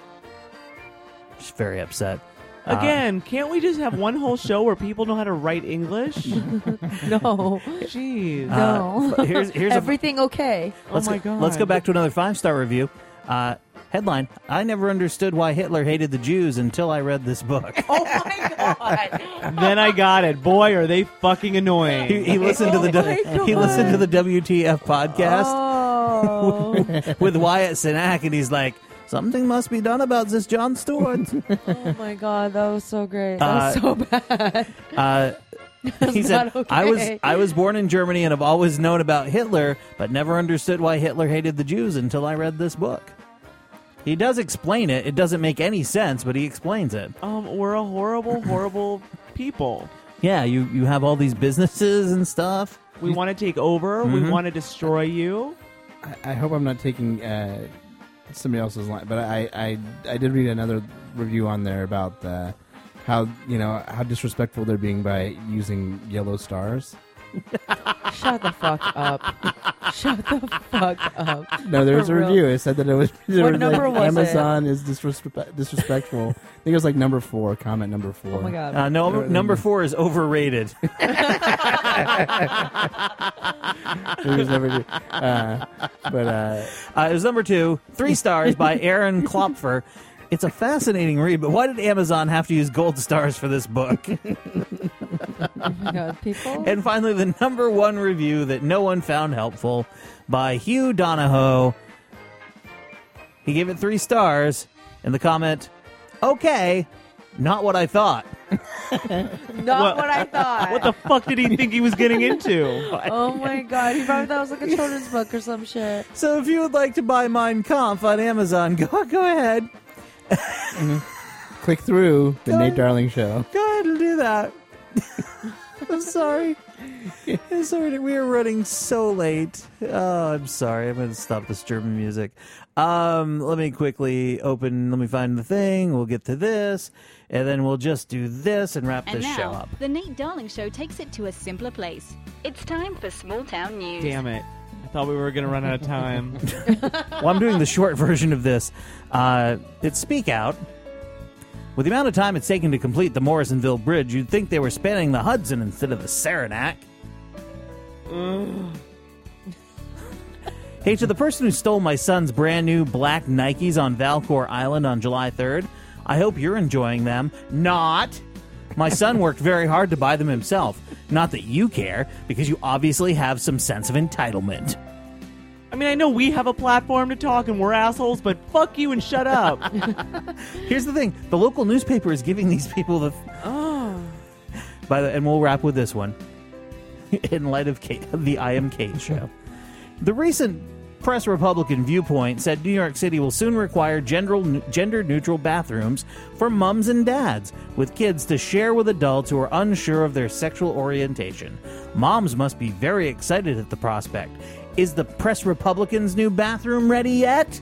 She's very upset. Again, can't we just have one whole show where people know how to write English? No. Jeez. No. Here's Everything okay. Oh my God. Let's go back to another 5-star review. Headline, I never understood why Hitler hated the Jews until I read this book. Oh my God. Then I got it. Boy, are they fucking annoying. He listened to the he listened to the WTF podcast with Wyatt Cenac, and he's like, something must be done about this Jon Stewart. Oh my God, that was so great. That was so bad. He said, okay. I was born in Germany and have always known about Hitler, but never understood why Hitler hated the Jews until I read this book. He does explain it. It doesn't make any sense, but he explains it. We're a horrible, horrible people. Yeah, you have all these businesses and stuff. We want to take over. Mm-hmm. We want to destroy you. I hope I'm not taking somebody else's line, but I did read another review on there about how disrespectful they're being by using yellow stars. Shut the fuck up. Shut the fuck up. No, there was a For real. review. It said that it was, What number was Amazon is disrespectful. I think it was like number 4, comment number 4. Oh my God. No, number 4 is overrated. It was never It was number 2, 3 stars by Aaron Klopfer. It's a fascinating read, but why did Amazon have to use gold stars for this book? Oh my God, people. And finally, the number 1 review that no one found helpful by Hugh Donahoe. He gave it 3 stars. In the comment, okay, not what I thought. Not what I thought. What the fuck did he think he was getting into? Oh my God, he probably thought it was like a children's book or some shit. So if you would like to buy Mein Kampf on Amazon, go ahead. Click through the Nate Darling Show. Go ahead and do that. I'm sorry. I'm sorry. We are running so late. Oh, I'm sorry. I'm going to stop this German music. Let me quickly open. Let me find the thing. We'll get to this. And then we'll just do this and wrap And this now, show up. the Nate Darling Show takes it to a simpler place. It's time for Small Town News. Damn it. I thought we were going to run out of time. Well, I'm doing the short version of this. It's Speak Out. With the amount of time it's taken to complete the Morrisonville Bridge, you'd think they were spanning the Hudson instead of the Saranac. Hey, to the person who stole my son's brand new black Nikes on Valcour Island on July 3rd, I hope you're enjoying them. Not. My son worked very hard to buy them himself. Not that you care, because you obviously have some sense of entitlement. I mean, I know we have a platform to talk and we're assholes, but fuck you and shut up. Here's the thing. The local newspaper is giving these people the... And we'll wrap with this one. In light of the I Am Kate show. The recent Press Republican Viewpoint said New York City will soon require gender-neutral bathrooms for mums and dads, with kids to share with adults who are unsure of their sexual orientation. Moms must be very excited at the prospect. Is the Press Republican's new bathroom ready yet?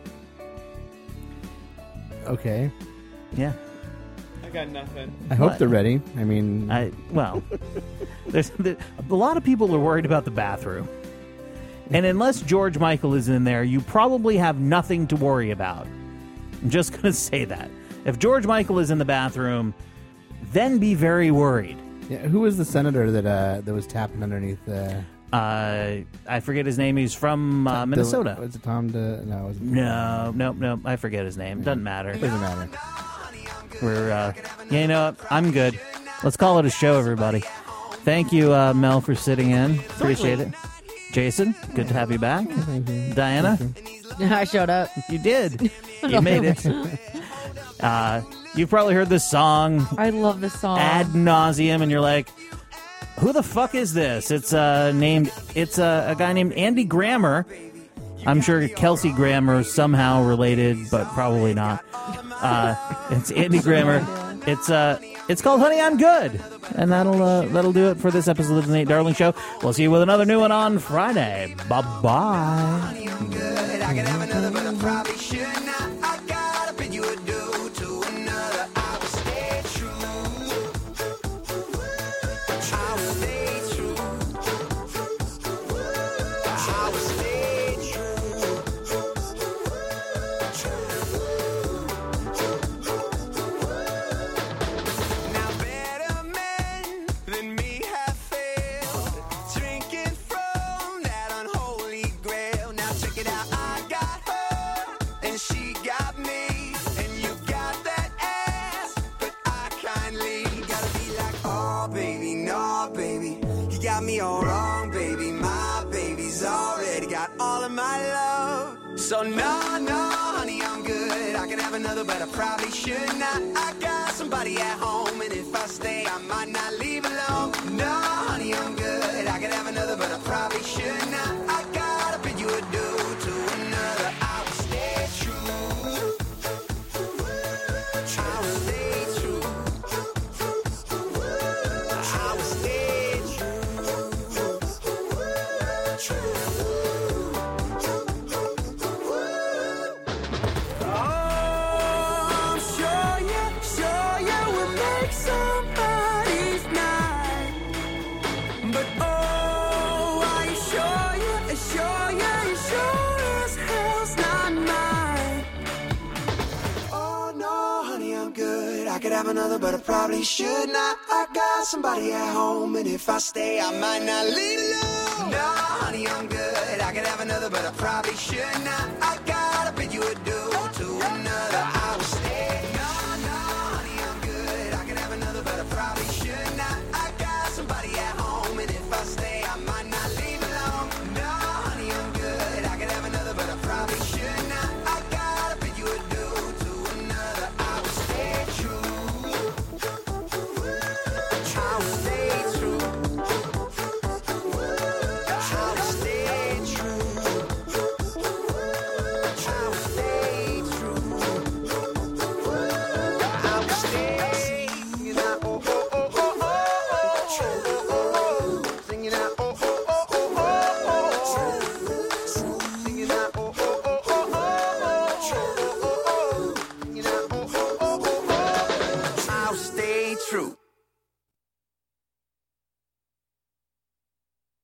Okay. Yeah. I got nothing. I hope they're ready. I mean... there's a lot of people are worried about the bathroom. And unless George Michael is in there, you probably have nothing to worry about. I'm just going to say that. If George Michael is in the bathroom, then be very worried. Yeah, who was the senator that was tapping underneath I forget his name. He's from Minnesota. Was it Tom? No. No. I forget his name. Doesn't matter. Doesn't matter. We're you know what? I'm good. Let's call it a show, everybody. Thank you, Mel, for sitting in. Appreciate it. Jason, good to have you back. Thank you. Diana, I showed up. you did. You made it. You've probably heard this song. I love this song. Ad nauseum, and you're like, who the fuck is this? It's a guy named Andy Grammer. I'm sure Kelsey Grammer is somehow related, but probably not. It's Andy Grammer. It's called Honey, I'm Good. And that'll do it for this episode of the Nate Darling Show. We'll see you with another new one on Friday. Bye-bye. I could have another, but I probably should not. I gotta bid you adieu to another. I will stay true. I will stay true. I will stay true. Now better men than me have failed, drinking from that unholy grail. Now check it out. I got her and she got me, and you got that ass, but I kindly gotta be like, oh baby, no baby, you got me all wrong, baby. My baby's already got all of my love. So no, honey, I'm good. I can have another, but I probably should not. I got somebody at home, and if I stay, I might not leave alone. No, honey, I'm good. I can have another, but I probably should not. I gotta bid you adieu to another. I will stay true. I will stay true. I will stay true. Oh, sure you will make somebody's night. But oh, are you sure as hell's not mine. Oh no, honey, I'm good. I could have another, but I probably should not. I got somebody at home, and if I stay, I might not leave alone. No, honey, I'm good. I could have another, but I probably should not. I gotta bid you adieu to another. I will stay. No, honey, I'm good. I could have another, but I probably should.